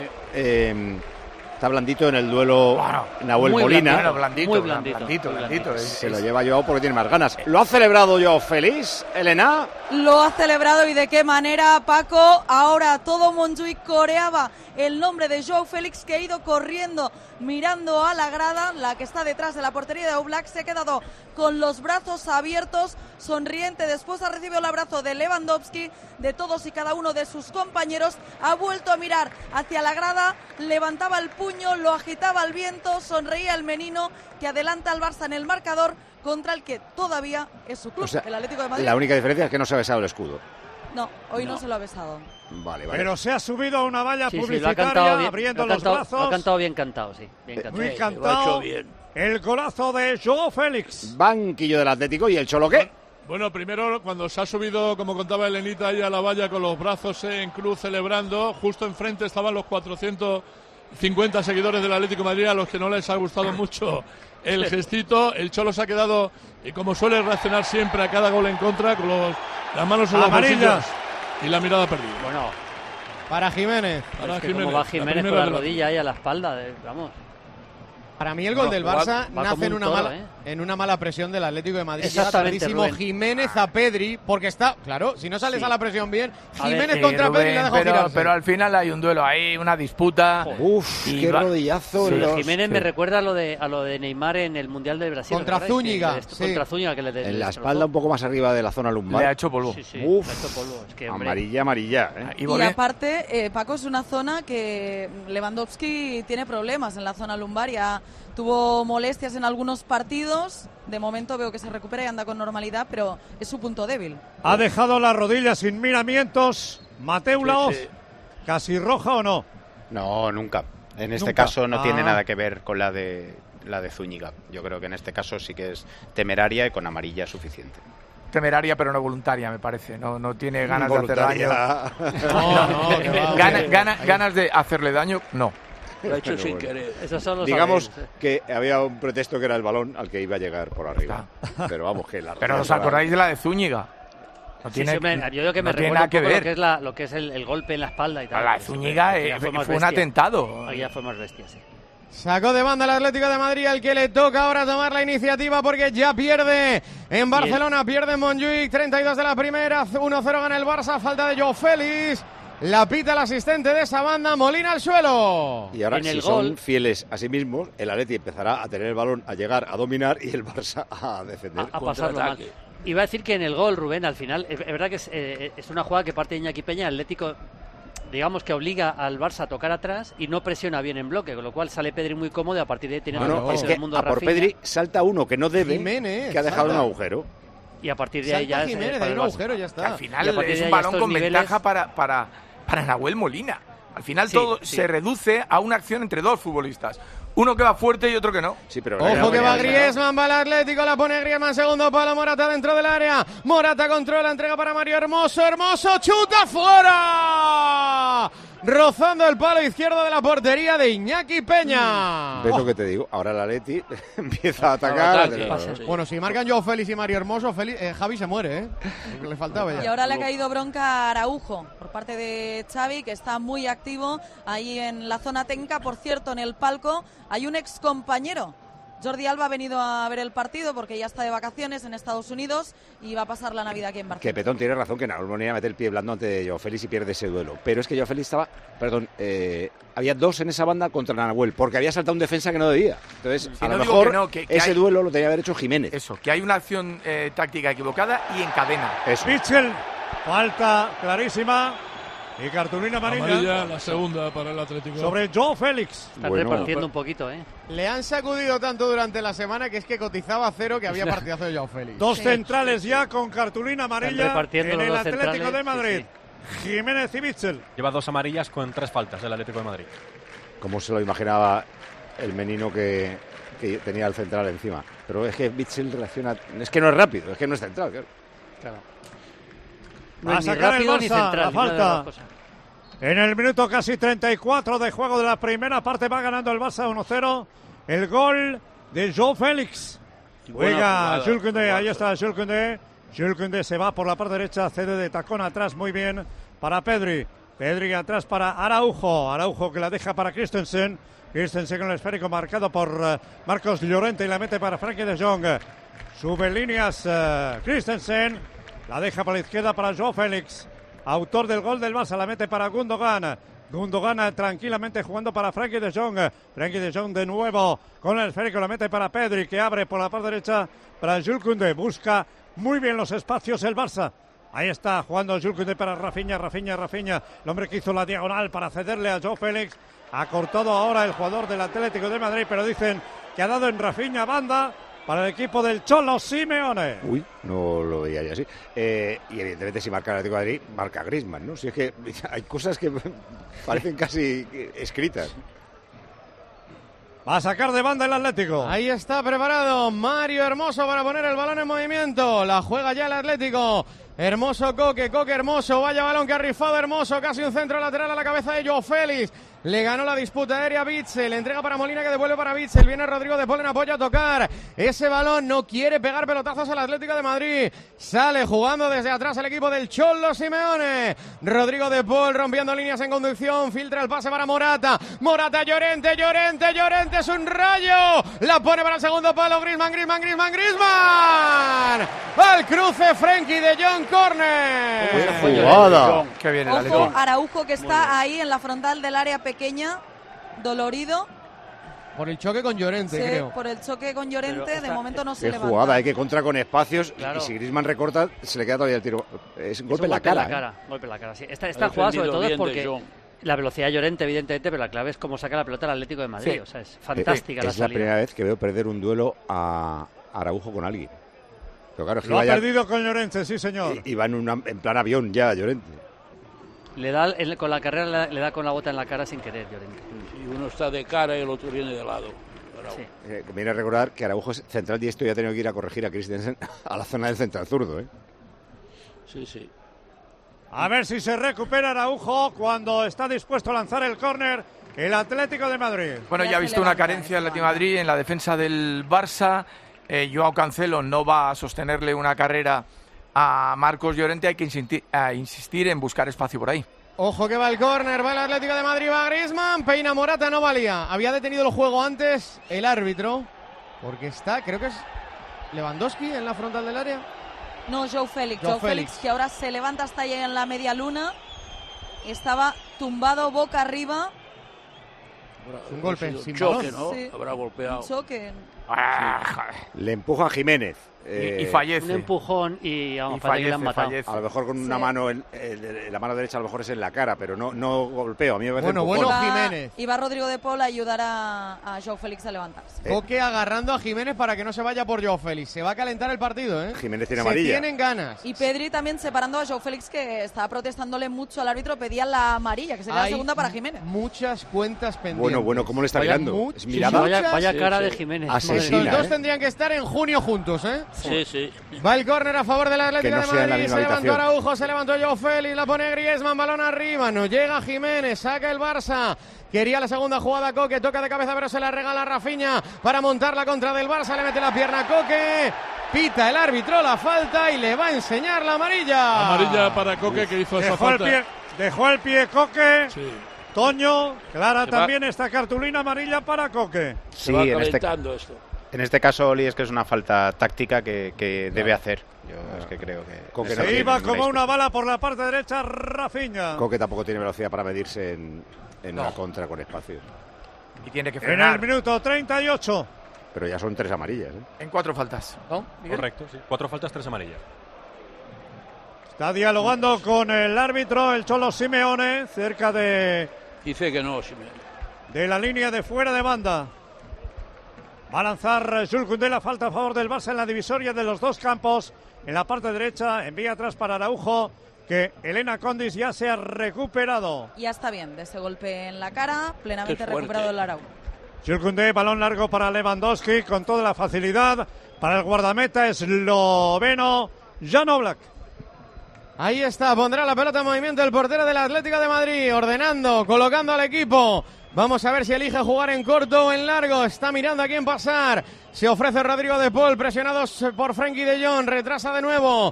S9: Está blandito en el duelo Nahuel Molina.
S11: Blandito.
S9: Se lo lleva Joao porque tiene más ganas. ¿Lo ha celebrado Joao Félix, Elena?
S14: Lo ha celebrado y de qué manera, Paco. Ahora todo Montjuïc coreaba el nombre de Joao Félix, que ha ido corriendo mirando a la grada, la que está detrás de la portería de Oblak. Se ha quedado con los brazos abiertos, sonriente. Después ha recibido el abrazo de Lewandowski, de todos y cada uno de sus compañeros. Ha vuelto a mirar hacia la grada, levantaba el puño, lo agitaba al viento, sonreía el menino, que adelanta al Barça en el marcador contra el que todavía es su club, el Atlético de Madrid.
S9: La única diferencia es que no se ha besado el escudo.
S14: No, hoy no se lo ha besado.
S9: Vale.
S12: Pero se ha subido a una valla publicitaria,
S15: bien,
S12: abriendo los brazos.
S15: Ha cantado bien cantado, sí.
S12: Muy cantado. El golazo de Joao Félix.
S9: Banquillo del Atlético. ¿Y el Cholo qué?
S7: Bueno, primero, cuando se ha subido, como contaba Elenita, ahí a la valla con los brazos en cruz celebrando, justo enfrente estaban los 450 seguidores del Atlético de Madrid, a los que no les ha gustado mucho el gestito. El Cholo se ha quedado, y como suele reaccionar siempre a cada gol en contra, con las manos en los bolsillos y la mirada perdida.
S20: Bueno, para Jiménez.
S15: Como va Jiménez con la rodilla ahí a la espalda, vamos.
S20: Para mí el gol del Barça nace en una mala presión del Atlético de Madrid. Llega tardísimo Jiménez a Pedri, porque está, claro, si no sales a la presión bien, Jiménez contra Pedri le ha dejado girarse.
S11: Pero al final hay un duelo ahí, una disputa.
S9: Uf, qué rodillazo.
S15: Jiménez me recuerda a lo de Neymar en el Mundial de Brasil.
S20: Contra Zúñiga.
S15: Contra Zúñiga, que le
S9: en la espalda un poco más arriba de la zona lumbar.
S11: Le ha hecho polvo.
S15: Sí,
S9: Uf,
S15: le ha hecho polvo. Es que,
S9: amarilla.
S14: Y aparte, Paco, es una zona que Lewandowski tiene problemas en la zona lumbar. Ya tuvo molestias en algunos partidos. De momento veo que se recupera y anda con normalidad, pero es su punto débil.
S12: Ha dejado la rodilla sin miramientos. Mateu Laoz. ¿Casi roja o no?
S13: No, nunca. En este caso no tiene nada que ver con la de Zúñiga. Yo creo que en este caso sí que es temeraria y con amarilla suficiente.
S11: Temeraria pero no voluntaria, me parece. No tiene ganas de hacer daño. Ganas de hacerle daño, no.
S10: Lo ha hecho sin querer.
S9: Digamos que había un pretexto que era el balón al que iba a llegar por arriba. Pero vamos, que la...
S11: Pero ¿os acordáis de la de Zúñiga?
S15: No tiene, yo creo que me recuerda un poco lo que es el golpe en la espalda y tal.
S11: La de Zúñiga fue un atentado.
S15: Aquí ya fue más bestia, sí.
S20: Sacó de banda el Atlético de Madrid, al que le toca ahora tomar la iniciativa porque ya pierde en Barcelona, pierde en Montjuïc, 32 de la primera, 1-0 gana el Barça, falta de Joao Félix. La pita el asistente de esa banda, Molina al suelo.
S9: Y ahora, si son fieles a sí mismos, el Atleti empezará a tener el balón, a llegar, a dominar, y el Barça a defender.
S15: A pasarlo mal. Iba a decir que en el gol, Rubén, al final, es verdad que es una jugada que parte de Iñaki Peña, el Atlético, digamos que obliga al Barça a tocar atrás y no presiona bien en bloque, con lo cual sale Pedri muy cómodo y a partir de ahí tiene
S9: es que
S15: mundo
S9: a por Pedri salta uno que no debe,
S20: Jiménez,
S9: que ha dejado un agujero.
S15: Y a partir de ahí ya
S20: Jiménez, hay un agujero, ya está.
S11: Al final es un balón con ventaja para Nahuel Molina. Al final todo se reduce a una acción entre dos futbolistas. Uno que va fuerte y otro que no.
S9: Sí, pero
S20: ojo que va Griezmann, va el Atlético, la pone Griezmann, segundo palo, Morata dentro del área. Morata controla, entrega para Mario Hermoso, chuta fuera. Rozando el palo izquierdo de la portería de Iñaki Peña.
S9: ¿Ves lo que te digo? Ahora el Atleti empieza a atacar.
S20: Bueno, si marcan Joao Félix y Mario Hermoso, Javi se muere, Le faltaba ya.
S14: Y ahora le ha caído bronca a Araujo por parte de Xavi, que está muy activo ahí en la zona técnica. Por cierto, en el palco hay un ex compañero Jordi Alba ha venido a ver el partido porque ya está de vacaciones en Estados Unidos y va a pasar la Navidad aquí en Barcelona.
S9: Que Petón tiene razón, que Nahuel Molina mete el pie blando ante Joao Félix y pierde ese duelo. Pero es que Joao Félix estaba, había 2 en esa banda contra Nahuel, porque había saltado un defensa que no debía. Entonces, a lo mejor ese duelo lo tenía que haber hecho Jiménez.
S11: Eso, que hay una acción táctica equivocada y en cadena.
S12: Mitchell, falta clarísima. Y cartulina amarilla.
S7: La segunda para el Atlético.
S12: Sobre Joao Félix.
S15: Está repartiendo un poquito, ¿eh?
S20: Le han sacudido tanto durante la semana que es que cotizaba a 0 que había partidazo de Joao Félix.
S12: 2 centrales ya con cartulina amarilla en el Atlético de Madrid. Jiménez y Mitchell.
S21: Lleva 2 amarillas con 3 faltas del Atlético de Madrid.
S9: Como se lo imaginaba el menino que tenía el central encima. Pero es que Mitchell reacciona... Es que no es rápido, es que no es central, claro.
S12: No a sacar el Barça, central, la falta. En el minuto casi 34 de juego de la primera parte va ganando el Barça 1-0. El gol de Joao Félix. Juega Jules Koundé, ahí está Jules Koundé. Jules Koundé se va por la parte derecha, cede de tacón atrás, muy bien para Pedri. Pedri atrás para Araujo. Araujo que la deja para Christensen. Christensen con el esférico marcado por Marcos Llorente y la mete para Frenkie de Jong. Sube líneas Christensen. La deja por la izquierda para Joao Félix. Autor del gol del Barça, la mete para Gundogan. Gundogan tranquilamente jugando para Frenkie de Jong. Frenkie de Jong de nuevo con el esférico, la mete para Pedri, que abre por la parte derecha para Jules Koundé. Busca muy bien los espacios el Barça. Ahí está jugando Jules Koundé para Rafinha. El hombre que hizo la diagonal para cederle a Joao Félix. Ha cortado ahora el jugador del Atlético de Madrid, pero dicen que ha dado en Rafinha banda para el equipo del Cholo Simeone.
S9: Uy, no lo veía yo así. Y evidentemente si marca el Atlético de Madrid, marca Griezmann, ¿no? Si es que hay cosas que parecen casi escritas.
S12: Va a sacar de banda el Atlético.
S20: Ahí está preparado Mario Hermoso para poner el balón en movimiento. La juega ya el Atlético. Hermoso Coque Hermoso. Vaya balón que ha rifado Hermoso. Casi un centro lateral a la cabeza de Joao Félix. Le ganó la disputa aérea Witsel, entrega para Molina que devuelve para Witsel, viene Rodrigo de Paul en apoyo a tocar, ese balón no quiere pegar pelotazos al Atlético de Madrid, sale jugando desde atrás el equipo del Cholo Simeone, Rodrigo de Paul rompiendo líneas en conducción, filtra el pase para Morata, Llorente es un rayo, la pone para el segundo palo, Griezmann, al cruce Frenkie de Jong, córner.
S9: Jugada.
S11: Qué bien el
S14: Ojo,
S11: Atlético.
S14: Araujo que está ahí en la frontal del área pequeña, dolorido.
S20: Por el choque con Llorente,
S14: Sí,
S20: creo.
S14: por el choque con Llorente, de momento no se
S9: Qué
S14: levanta.
S9: jugada, hay que contra con espacios,
S15: Claro.
S9: y si Griezmann recorta, se le queda todavía el tiro. Es un golpe en la cara.
S15: Golpe en la cara, sí. Esta jugada sobre todo es porque la velocidad de Llorente, evidentemente, pero la clave es cómo saca la pelota el Atlético de Madrid.
S11: Sí.
S15: O sea, es fantástica la
S9: Es la
S15: salida.
S9: primera vez que veo perder un duelo a Araujo con alguien. Pero claro, es que
S12: Lo ha
S9: iba ya-
S12: perdido con Llorente, sí señor.
S9: Iba en plan avión ya, Llorente.
S15: Le da con la carrera, le da con la bota en la cara sin querer, Llorente.
S10: Y uno está de cara y el otro viene de lado.
S15: Sí.
S9: Viene a recordar que Araujo es central diestro y ha tenido que ir a corregir a Christensen a la zona del central zurdo, ¿eh?
S10: Sí.
S12: A ver si se recupera Araujo cuando está dispuesto a lanzar el córner el Atlético de Madrid.
S11: Bueno, ya ha visto una carencia el Atlético de Madrid en la defensa del Barça. Joao Cancelo no va a sostenerle una carrera a Marcos Llorente. Hay que insistir en buscar espacio por ahí.
S20: Ojo que va el córner, va el Atlético de Madrid, va Griezmann, peina Morata, no valía. Había detenido el juego antes el árbitro, porque está, creo que es Lewandowski en la frontal del área.
S14: No, Joao Félix, que ahora se levanta hasta ahí en la media luna. Estaba tumbado boca arriba.
S20: Un golpe sin
S10: choque,
S20: balón.
S10: ¿no?
S14: Sí.
S10: Habrá golpeado.
S14: Un choque.
S9: Le empuja a Jiménez.
S11: Y fallece.
S15: Un empujón y vamos, parece que le han matado.
S9: A lo mejor con una mano, la mano derecha a lo mejor es en la cara, pero no golpeo. A mí me parece empujón.
S20: Jiménez.
S14: Y va Rodrigo de Paul a ayudar a Joao Félix a levantarse.
S20: Coque agarrando a Jiménez para que no se vaya por Joao Félix. Se va a calentar el partido, ¿eh?
S9: Jiménez tiene
S20: Se
S9: amarilla.
S20: tienen ganas.
S14: Y Pedri también separando a Joao Félix, que estaba protestándole mucho al árbitro, pedía la amarilla, que sería la
S20: Hay
S14: segunda para Jiménez.
S20: Muchas cuentas pendientes.
S9: Bueno, ¿cómo le está mirando? Es mirada.
S15: Vaya cara de Jiménez.
S9: Asesina,
S20: Los dos tendrían que estar en junio juntos, ¿eh?
S10: Sí.
S20: Va el córner a favor del Atlético
S9: Que no
S20: de
S9: sea en la
S20: Madrid.
S9: misma
S20: Se levantó
S9: habitación.
S20: Araujo, se levantó Joao Félix, la pone Griezmann, balón arriba. No llega Jiménez, saca el Barça. Quería la segunda jugada Coque, toca de cabeza, pero se la regala Rafinha para montar la contra del Barça. Le mete la pierna a Coque. Pita el árbitro la falta y le va a enseñar la amarilla.
S7: Amarilla para Coque, que hizo esa falta.
S12: Dejó el pie Coque.
S7: Sí.
S12: Toño, clara
S10: Se va-
S12: también esta cartulina amarilla para Coque.
S10: Se va calentando esto.
S13: En este caso, Oli, es que es una falta táctica que debe hacer. Yo es que creo que...
S12: Se iba como una bala por la parte derecha Rafinha.
S9: Coque tampoco tiene velocidad para medirse en la contra con espacios.
S11: Y tiene que frenar.
S12: En el minuto 38.
S9: Pero ya son 3 amarillas,
S11: En 4 faltas, ¿no, Miguel?
S21: Correcto, sí. 4 faltas, 3 amarillas.
S12: Está dialogando con el árbitro, el Cholo Simeone, cerca de...
S10: Dice que no, Simeone.
S12: De la línea de fuera de banda. Va a lanzar Jules Koundé, la falta a favor del Barça en la divisoria de los dos campos. En la parte derecha, envía atrás para Araujo, que Elena Condis ya se ha recuperado.
S14: Ya está bien, de ese golpe en la cara, plenamente recuperado el Araujo.
S12: Jules Koundé, balón largo para Lewandowski, con toda la facilidad. Para el guardameta esloveno, Jan Oblak.
S20: Ahí está, pondrá la pelota en movimiento el portero del Atlético de Madrid, ordenando, colocando al equipo. Vamos a ver si elige jugar en corto o en largo. Está mirando a quién pasar. Se ofrece Rodrigo de Paul, presionados por Frenkie de Jong. Retrasa de nuevo.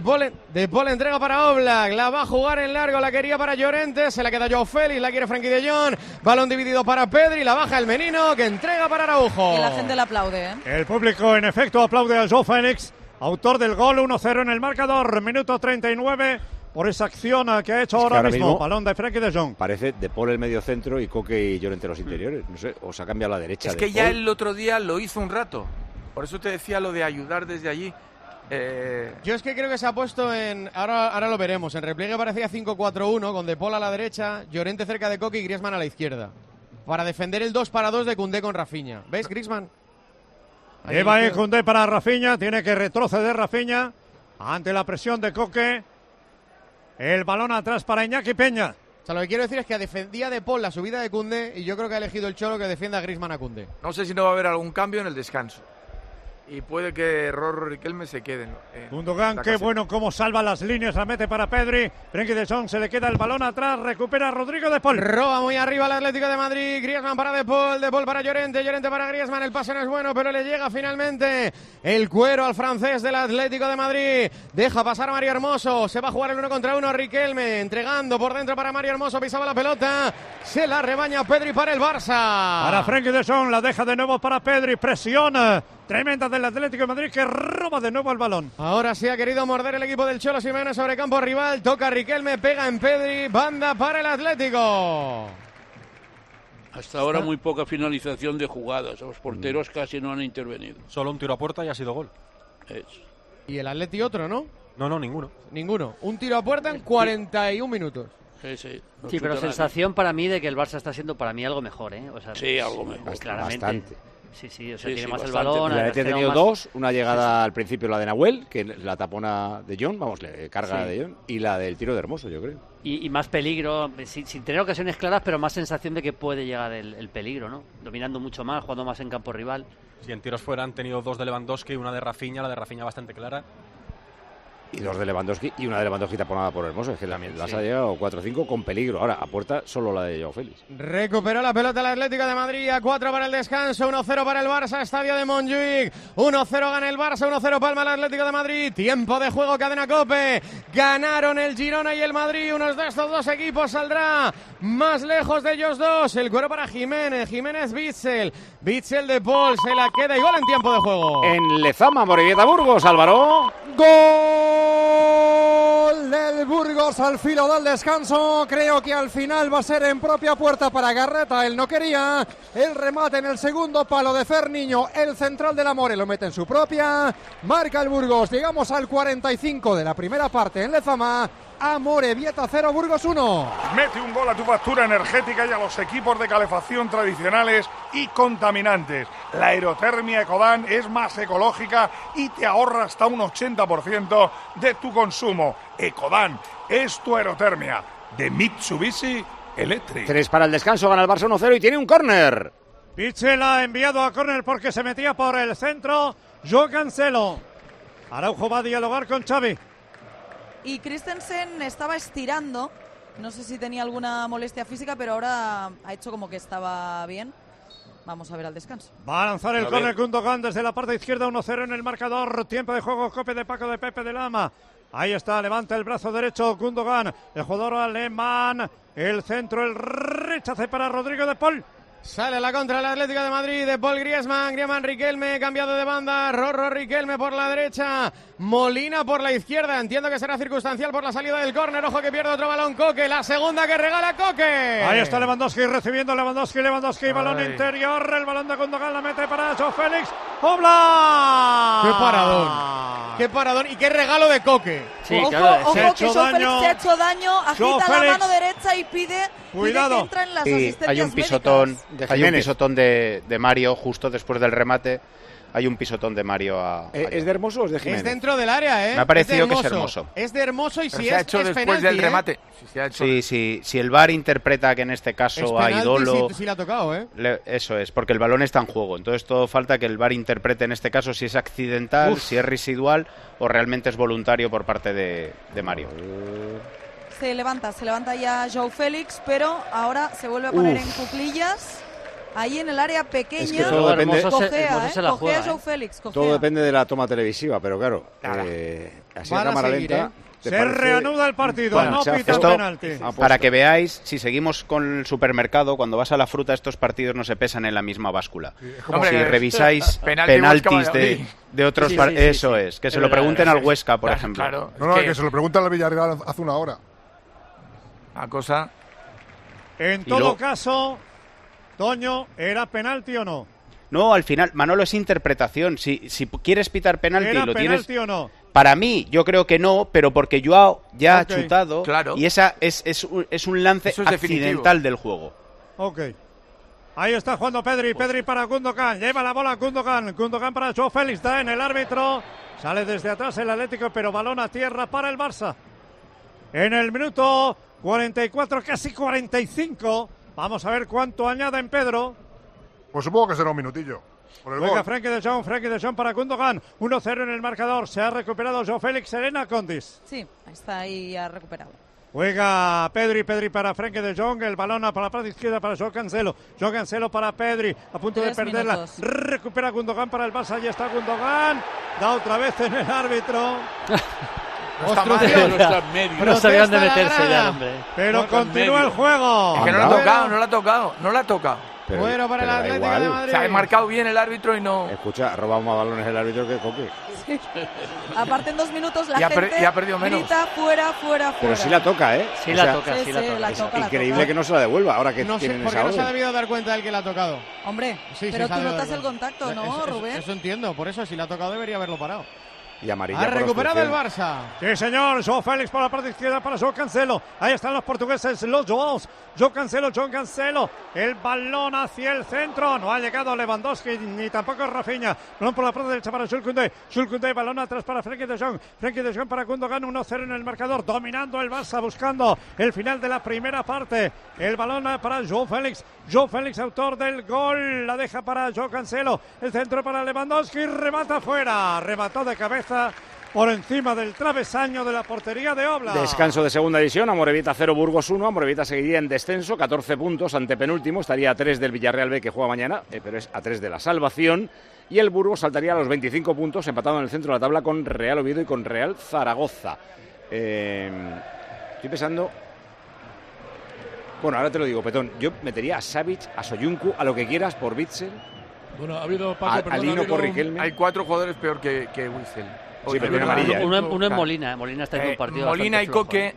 S20: De Paul entrega para Oblak. La va a jugar en largo. La quería para Llorente. Se la queda Joao Félix. La quiere Frenkie de Jong. Balón dividido para Pedri. La baja el menino que entrega para Araujo.
S14: Y la gente le aplaude, ¿eh?
S12: El público, en efecto, aplaude a Joao Félix, autor del gol. 1-0 en el marcador. Minuto 39. Por esa acción que ha hecho ahora mismo. Balón de Frenkie de Jong.
S9: Parece De Paul el medio centro y Coque y Llorente los interiores. No sé, o se ha cambiado a la derecha.
S11: Es que ya el otro día lo hizo un rato. Por eso te decía lo de ayudar desde allí.
S20: Yo es que creo que se ha puesto en... Ahora lo veremos. En repliegue parecía 5-4-1 con De Paul a la derecha, Llorente cerca de Coque y Griezmann a la izquierda. Para defender el 2-2 de Koundé con Rafinha. ¿Ves, Griezmann?
S12: Lleva el Koundé para Rafinha. Tiene que retroceder Rafinha ante la presión de Coque. El balón atrás para Iñaki Peña.
S20: O sea, lo que quiero decir es que defendía De Paul la subida de Koundé y yo creo que ha elegido el Cholo que defienda a Griezmann a Koundé.
S11: No sé si no va a haber algún cambio en el descanso. Y puede que Rorro Riquelme se queden.
S12: Gundogan, qué bueno cómo salva las líneas, la mete para Pedri. Frenkie de Jong, se le queda el balón atrás, recupera Rodrigo de Paul.
S20: Roba muy arriba el Atlético de Madrid. Griezmann para De Paul para Llorente, Llorente para Griezmann. El pase no es bueno, pero le llega finalmente el cuero al francés del Atlético de Madrid. Deja pasar a Mario Hermoso. Se va a jugar el 1 contra 1. Riquelme entregando por dentro para Mario Hermoso. Pisaba la pelota. Se la rebaña Pedri para el Barça.
S12: Para Frenkie de Jong, la deja de nuevo para Pedri. Presiona. Tremenda del Atlético de Madrid que roba de nuevo el balón.
S20: Ahora sí ha querido morder el equipo del Cholo Simeone sobre campo rival. Toca Riquelme, pega en Pedri. Banda para el Atlético.
S10: Hasta ahora muy poca finalización de jugadas. Los porteros casi no han intervenido.
S21: Solo un tiro a puerta y ha sido gol.
S20: Y el Atleti otro, ¿no?
S21: No, ninguno.
S20: Ninguno. Un tiro a puerta en 41 minutos.
S10: Sí,
S15: pero sensación para mí de que el Barça está siendo para mí algo mejor, ¿eh? O sea,
S10: sí, algo mejor.
S15: Claramente.
S9: Bastante.
S15: Sí, o sea, tiene más bastante. El balón.
S9: El Atleti ha tenido dos, una llegada al principio, la de Nahuel, que la tapona de Jong, vamos, le carga de Jong, y la del tiro de Hermoso, yo creo.
S15: Y más peligro, sin tener ocasiones claras, pero más sensación de que puede llegar el peligro, ¿no? Dominando mucho más, jugando más en campo rival.
S21: Si en tiros fuera han tenido dos de Lewandowski, una de Rafinha, la de Rafinha bastante clara.
S9: Y dos de Lewandowski y una de Lewandowski taponada por Hermoso. Es que las ha llegado 4 o 5 con peligro. Ahora, a puerta solo la de Joao Félix.
S20: Recuperó la pelota el Atlético de Madrid. A 4 para el descanso. 1-0 para el Barça. Estadio de Montjuic. 1-0 gana el Barça. 1-0 palma el Atlético de Madrid. Tiempo de juego, cadena COPE. Ganaron el Girona y el Madrid. Uno de estos dos equipos saldrá más lejos de ellos dos. El cuero para Jiménez. Jiménez Bitzel. Bitzel de Paul. Se la queda y gol en tiempo de juego.
S9: En Lezama, Morevieta Burgos, Álvaro.
S18: Gol del Burgos al filo del descanso. Creo que al final va a ser en propia puerta para Garreta. Él no quería. El remate en el segundo palo de Ferniño. El central del Amore lo mete en su propia. Marca el Burgos. Llegamos al 45 de la primera parte en Lezama. Amorebieta 0, Burgos 1.
S2: Mete un gol a tu factura energética y a los equipos de calefacción tradicionales y contaminantes. La aerotermia Ecodan es más ecológica y te ahorra hasta un 80% de tu consumo. Ecodan es tu aerotermia de Mitsubishi Electric.
S9: 3 para el descanso, gana el Barça 1-0 y tiene un córner.
S12: Pichel ha enviado a córner porque se metía por el centro. Joao Cancelo. Araujo va a dialogar con Xavi.
S14: Y Christensen estaba estirando, no sé si tenía alguna molestia física, pero ahora ha hecho como que estaba bien. Vamos a ver al descanso.
S12: Va a lanzar el córner Gundogan desde la parte izquierda, 1-0 en el marcador. Tiempo de juego, Cope de Paco de Pepe de Lama. Ahí está, levanta el brazo derecho Gundogan, el jugador alemán. El centro, el rechace para Rodrigo de Paul.
S20: Sale a la contra el Atlético de Madrid de Paul Griezmann. Griezmann, Riquelme, cambiado de banda. Rorro, Riquelme por la derecha. Molina por la izquierda. Entiendo que será circunstancial por la salida del córner. Ojo que pierde otro balón Coque. La segunda que regala Coque.
S12: Ahí está Lewandowski recibiendo. Lewandowski. Balón interior. El balón de Gundogan la mete para Joao Félix. ¡Obla!
S20: ¡Qué paradón! Y qué regalo de Coque.
S14: Sí, ojo, claro, ojo que Joao Félix se ha hecho daño. Agita la mano derecha y pide que entra en las asistencias
S13: hay un pisotón. Hay un pisotón de Mario justo después del remate. Hay un pisotón de Mario a...
S9: ¿Es de Hermoso o es de Jiménez?
S20: Es dentro del área, ¿eh?
S13: Me ha parecido que es Hermoso.
S20: Es de Hermoso y si
S11: se ha hecho después
S20: penalti,
S11: del remate.
S13: Si el VAR interpreta que en este caso a Idolo...
S20: Sí, le ha tocado, ¿eh?
S13: Eso es, porque el balón está en juego. Entonces todo falta que el VAR interprete en este caso si es accidental, si es residual o realmente es voluntario por parte de Mario.
S14: Se levanta ya Joao Félix, pero ahora se vuelve a poner en cuclillas. Ahí en el área pequeña,
S9: es que todo depende,
S14: cojea Joao Félix.
S9: Todo depende de la toma televisiva, pero claro, así a cámara lenta...
S12: Se reanuda el partido, no pita el penalti.
S13: Para que veáis, si seguimos con el supermercado, cuando vas a la fruta, estos partidos no se pesan en la misma báscula. Si revisáis penaltis de otros partidos, eso es, que se lo pregunten al Huesca, por ejemplo.
S16: Claro, que se lo pregunten al Villarreal hace una hora.
S11: Una cosa...
S12: En todo caso... Toño, ¿era penalti o no?
S13: No, al final, Manolo, es interpretación. Si quieres pitar penalti,
S12: ¿era
S13: lo
S12: penalti
S13: tienes...
S12: o no?
S13: Para mí, yo creo que no, pero porque Joao ya ha chutado y esa es un lance accidental del juego.
S12: Ok. Ahí está jugando Pedri para Gundogan. Lleva la bola Gundogan para Joao Félix. Da en el árbitro. Sale desde atrás el Atlético, pero balón a tierra para el Barça. En el minuto 44, casi 45... Vamos a ver cuánto añaden, Pedro.
S16: Pues supongo que será un minutillo. Por el gol.
S12: Frenkie de Jong para Gundogan. 1-0 en el marcador. Se ha recuperado Joao Félix. Serena Condis.
S14: Sí, está ahí, ha recuperado.
S12: Juega Pedri para Frenkie de Jong. El balón para la parte izquierda para Joao Cancelo. Joao Cancelo para Pedri. A punto de perderla.
S14: Minutos.
S12: Recupera Gundogan para el Barça. Allí está Gundogan. Da otra vez en el árbitro.
S10: No está mal, no está en medio.
S15: No sabían de meterse ya, hombre.
S12: Pero continúa el juego.
S11: Es que no la ha tocado.
S20: Bueno para el Atlético de Madrid.
S11: Se ha marcado bien el árbitro y no...
S9: Escucha, ha robado más balones el árbitro que Coque.
S14: Sí. Aparte en 2 minutos la
S11: gente
S14: ha
S11: perdido menos.
S14: Grita fuera.
S9: Pero sí la toca, ¿eh?
S15: Sí la toca.
S9: Es increíble que no se la devuelva ahora que
S20: no
S9: tienen
S20: sé,
S9: esa
S20: porque no se ha
S9: orden.
S20: debido dar cuenta del que la ha tocado.
S14: Hombre, pero tú notas el contacto, ¿no, Rubén?
S20: Eso entiendo, por eso si la ha tocado debería haberlo parado.
S9: Y amarilla.
S20: Ha recuperado el Barça.
S12: Sí, señor. Joao Félix por la parte izquierda para Joao Cancelo. Ahí están los portugueses, los Joaos. Joao Cancelo. El balón hacia el centro. No ha llegado Lewandowski ni tampoco Rafinha. Balón por la parte derecha para Jules Koundé. Balón atrás para Frenkie de Jong para Gundogan. 1-0 en el marcador. Dominando el Barça, buscando el final de la primera parte. El balón para Joao Félix. Autor del gol. La deja para Joao Cancelo. El centro para Lewandowski. Remata fuera. Remató de cabeza por encima del travesaño de la portería de Oblak.
S9: Descanso de segunda división, Amorebieta 0, Burgos 1. Amorebieta seguiría en descenso, 14 puntos, antepenúltimo. Estaría a 3 del Villarreal B, que juega mañana, pero es a 3 de la salvación. Y el Burgos saltaría a los 25 puntos, empatado en el centro de la tabla con Real Oviedo y con Real Zaragoza. Estoy pensando... Bueno, ahora te lo digo, Petón. Yo metería a Savic, a Soyuncu, a lo que quieras por Witsel.
S7: Bueno, ha habido Paco,
S9: a Lino por Riquelme.
S11: Hay 4 jugadores peor que Witsel.
S9: Sí, pero tiene amarilla.
S15: Uno es Molina. Molina está en un partido
S11: Molina y Coque.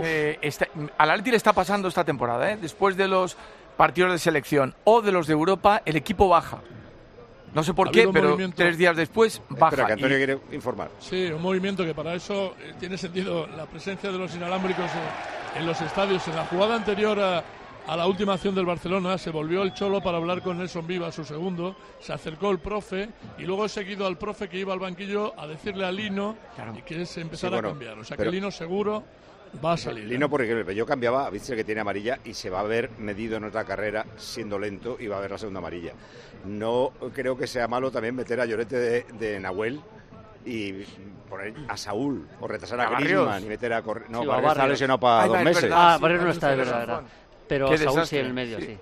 S11: Al Atleti le está pasando esta temporada. Después de los partidos de selección o de los de Europa, el equipo baja. No sé por qué, pero 3 días después baja.
S9: Espera, que Antonio quiere informar.
S7: Sí, un movimiento que para eso tiene sentido la presencia de los inalámbricos en los estadios. En la jugada anterior a la última acción del Barcelona se volvió el Cholo para hablar con Nelson Viva, su segundo, se acercó el profe y luego he seguido al profe que iba al banquillo a decirle a Lino y que se empezara a cambiar. O sea que Lino seguro va a salir.
S9: Lino por Riquelme, yo cambiaba a Witsel, que tiene amarilla, y se va a ver medido en otra carrera siendo lento y va a ver la segunda amarilla. No creo que sea malo también meter a Llorente de Nahuel y poner a Saúl o retrasar a Griezmann y meter a Correa. No, Barrios está lesionado para 2 meses.
S15: Barrios no está, de verdad. Pero Saúl sí en el medio, sí.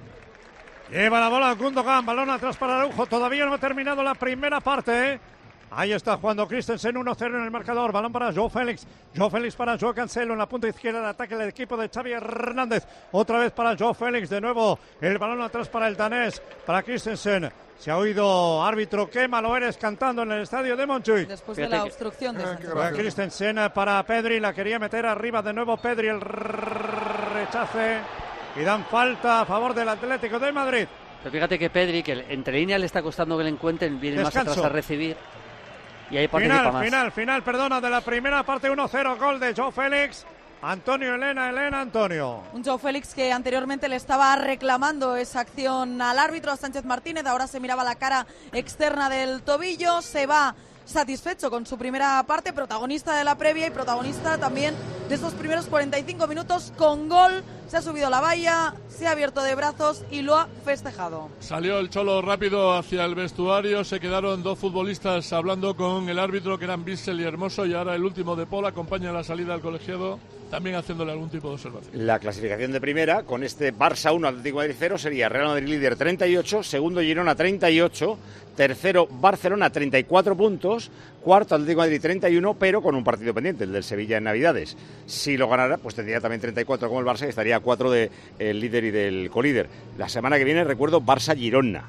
S12: Lleva la bola Gundogan, balón atrás para Araujo. Todavía no ha terminado la primera parte. Ahí está jugando Christensen, 1-0 en el marcador. Balón para Joao Félix. Joao Félix para Joao Cancelo en la punta izquierda de ataque del equipo de Xavi Hernández. Otra vez para Joao Félix. De nuevo el balón atrás para el danés, para Christensen. Se ha oído árbitro, qué malo eres, cantando en el estadio de Montjuïc.
S14: Después de la obstrucción de
S12: Christensen para Pedri, la quería meter arriba de nuevo Pedri, el rechace y dan falta a favor del Atlético de Madrid.
S15: Pero fíjate que Pedri, que entre líneas le está costando que le encuentren, viene
S12: Descanso.
S15: más atrás a recibir y ahí participa más.
S12: Final, perdona, de la primera parte, 1-0, gol de Joao Félix. Antonio, Elena, Antonio.
S14: Un Joao Félix que anteriormente le estaba reclamando esa acción al árbitro, a Sánchez Martínez. Ahora se miraba la cara externa del tobillo. Se va satisfecho con su primera parte, protagonista de la previa y protagonista también de estos primeros 45 minutos con gol. Se ha subido la valla, se ha abierto de brazos y lo ha festejado.
S7: Salió el Cholo rápido hacia el vestuario, se quedaron dos futbolistas hablando con el árbitro, que eran Bissell y Hermoso, y ahora el último de Paul acompaña la salida del colegiado, también haciéndole algún tipo de observación.
S9: La clasificación de primera, con este Barça 1, Atlético de Madrid 0, sería Real Madrid líder 38, segundo Girona 38, tercero Barcelona 34 puntos, cuarto Atlético de Madrid 31, pero con un partido pendiente, el del Sevilla en Navidades. Si lo ganara, pues tendría también 34 como el Barça y estaría a 4 del líder y del colíder. La semana que viene, recuerdo, Barça-Girona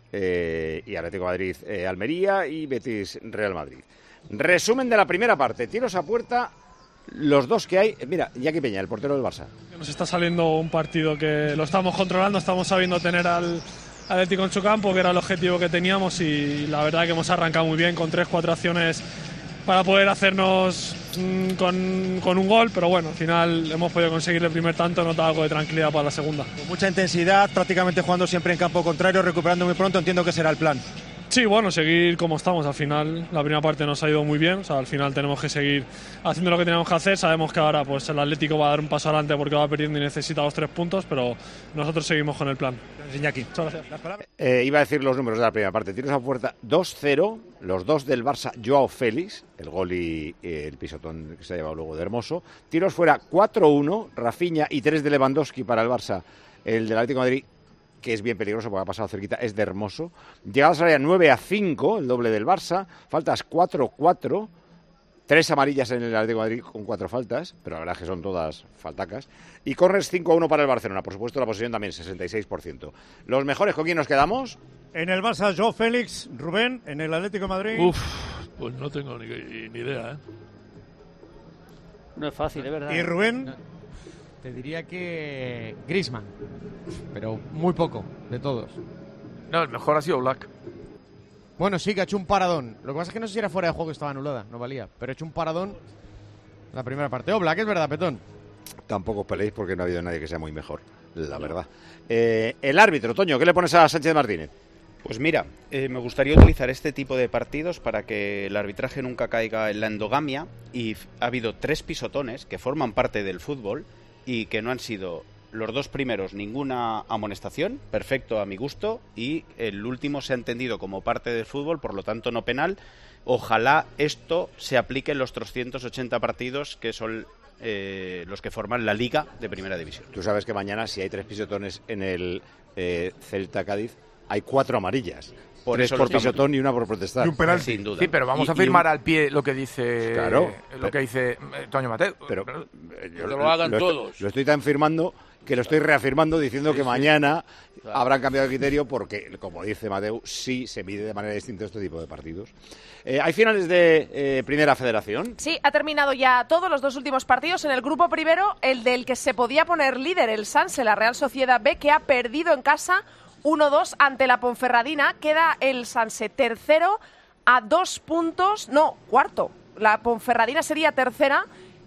S9: y Atlético de Madrid Almería y Betis Real Madrid. Resumen de la primera parte, tiros a puerta. Los dos que hay, mira, Iñaki Peña, el portero del Barça.
S1: Nos está saliendo un partido que lo estamos controlando, estamos sabiendo tener al Atlético en su campo, que era el objetivo que teníamos, y la verdad que hemos arrancado muy bien con 3-4 acciones para poder hacernos con un gol, pero bueno, al final hemos podido conseguir el primer tanto, nota algo de tranquilidad para la segunda.
S20: Con mucha intensidad, prácticamente jugando siempre en campo contrario, recuperando muy pronto, entiendo que será el plan.
S1: Sí, bueno, seguir como estamos. Al final, la primera parte nos ha ido muy bien. O sea, al final tenemos que seguir haciendo lo que tenemos que hacer. Sabemos que ahora pues el Atlético va a dar un paso adelante porque va perdiendo y necesita los 3 puntos, pero nosotros seguimos con el plan.
S20: Iñaki.
S1: Muchas gracias.
S9: Iba a decir los números de la primera parte. Tiros a puerta 2-0, los dos del Barça, Joao Félix, el gol y el pisotón que se ha llevado luego de Hermoso. Tiros fuera 4-1, Rafinha y 3 de Lewandowski para el Barça. El del Atlético de Madrid, que es bien peligroso porque ha pasado cerquita, es de Hermoso. Llegadas al área 9-5, el doble del Barça. Faltas 4-4. 3 amarillas en el Atlético de Madrid con 4 faltas, pero la verdad es que son todas faltacas. Y córners 5-1 para el Barcelona. Por supuesto, la posesión también, 66%. ¿Los mejores con quién nos quedamos?
S12: En el Barça, Joao Félix. Rubén, en el Atlético de Madrid.
S7: Pues no tengo ni idea, ¿eh?
S15: No es fácil, es verdad.
S12: ¿Y Rubén?
S20: Te diría que Griezmann, pero muy poco de todos.
S11: No, el mejor ha sido Black.
S20: Bueno, sí, que ha hecho un paradón. Lo que pasa es que no sé si era fuera de juego, estaba anulada, no valía. Pero ha hecho un paradón la primera parte. Black, es verdad, Petón.
S9: Tampoco os peleéis porque no ha habido nadie que sea muy mejor, la verdad. El árbitro, Toño, ¿qué le pones a Sánchez Martínez?
S13: Pues mira, me gustaría utilizar este tipo de partidos para que el arbitraje nunca caiga en la endogamia, y ha habido 3 pisotones que forman parte del fútbol y que no han sido los 2 primeros ninguna amonestación, perfecto a mi gusto, y el último se ha entendido como parte del fútbol, por lo tanto no penal. Ojalá esto se aplique en los 380 partidos que son los que forman la Liga de Primera División.
S9: Tú sabes que mañana, si hay 3 pisotones en el Celta Cádiz, hay 4 amarillas.
S13: Por
S9: 3
S13: eso
S9: por pisotón y 1 por protestar.
S16: Y un penalti.
S13: Sin duda.
S11: Sí, pero vamos a firmar al pie lo que dice dice Toño Mateo.
S9: Pero
S10: que lo hagan todos.
S9: Lo estoy tan firmando que lo estoy reafirmando diciendo que mañana habrán cambiado de criterio porque, como dice Mateu, sí se mide de manera distinta este tipo de partidos. ¿Hay finales de Primera Federación?
S19: Sí, ha terminado ya todos los 2 últimos partidos. En el grupo primero, el del que se podía poner líder, el Sanse, la Real Sociedad B, que ha perdido en casa 1-2 ante la Ponferradina. Queda el Sanse tercero a 2 puntos, no, cuarto. La Ponferradina sería tercera.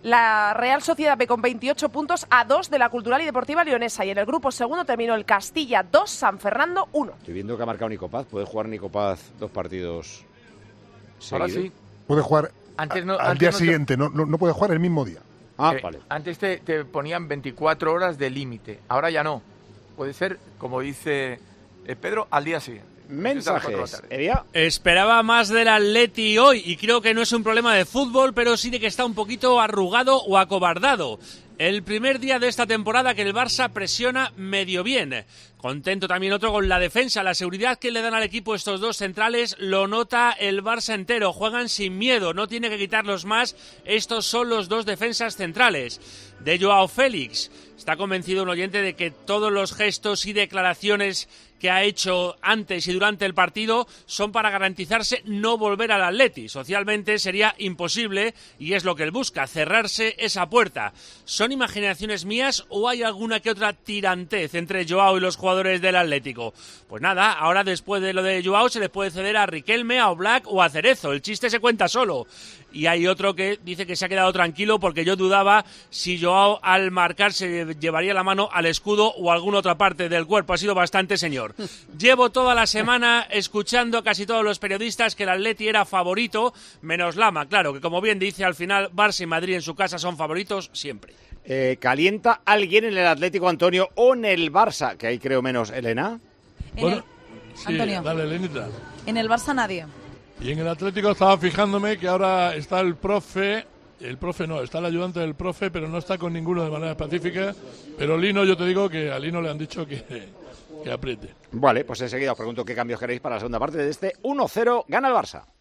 S19: La Real Sociedad B con 28 puntos a 2 de la Cultural y Deportiva Leonesa. Y en el grupo segundo terminó el Castilla 2, San Fernando 1.
S9: Estoy viendo que ha marcado Nico Paz. ¿Puede jugar Nico Paz 2 partidos seguidos?
S11: Ahora sí.
S16: Puede jugar al día siguiente, no puede jugar el mismo día.
S9: Vale.
S11: Antes te ponían 24 horas de límite, ahora ya no. Puede ser, como dice Pedro, al día siguiente.
S9: Mensajes. Evia.
S22: Esperaba más del Atleti hoy y creo que no es un problema de fútbol, pero sí de que está un poquito arrugado o acobardado. El primer día de esta temporada que el Barça presiona medio bien. Contento también otro con la defensa, la seguridad que le dan al equipo estos dos centrales, lo nota el Barça entero, juegan sin miedo, no tiene que quitarlos más, estos son los dos defensas centrales. De Joao Félix, está convencido un oyente de que todos los gestos y declaraciones que ha hecho antes y durante el partido son para garantizarse no volver al Atleti. Socialmente sería imposible y es lo que él busca, cerrarse esa puerta. ¿Son imaginaciones mías o hay alguna que otra tirantez entre Joao y los jugadores del Atlético? Pues nada, ahora después de lo de Joao se les puede ceder a Riquelme, a Oblak o a Cerezo. El chiste se cuenta solo. Y hay otro que dice que se ha quedado tranquilo porque yo dudaba si Joao al marcar se llevaría la mano al escudo o a alguna otra parte del cuerpo. Ha sido bastante señor. Llevo toda la semana escuchando a casi todos los periodistas que el Atleti era favorito, menos Lama. Claro, que como bien dice, al final Barça y Madrid en su casa son favoritos siempre.
S9: ¿Calienta alguien en el Atlético, Antonio, o en el Barça? Que ahí creo menos, Elena.
S7: Bueno, sí,
S14: Antonio.
S7: dale, Elenita.
S14: En el Barça nadie.
S7: Y en el Atlético estaba fijándome que ahora está el profe no, está el ayudante del profe, pero no está con ninguno de manera específica. Pero Lino, yo te digo que a Lino le han dicho que apriete.
S9: Vale, pues enseguida os pregunto qué cambios queréis para la segunda parte de este 1-0, gana el Barça.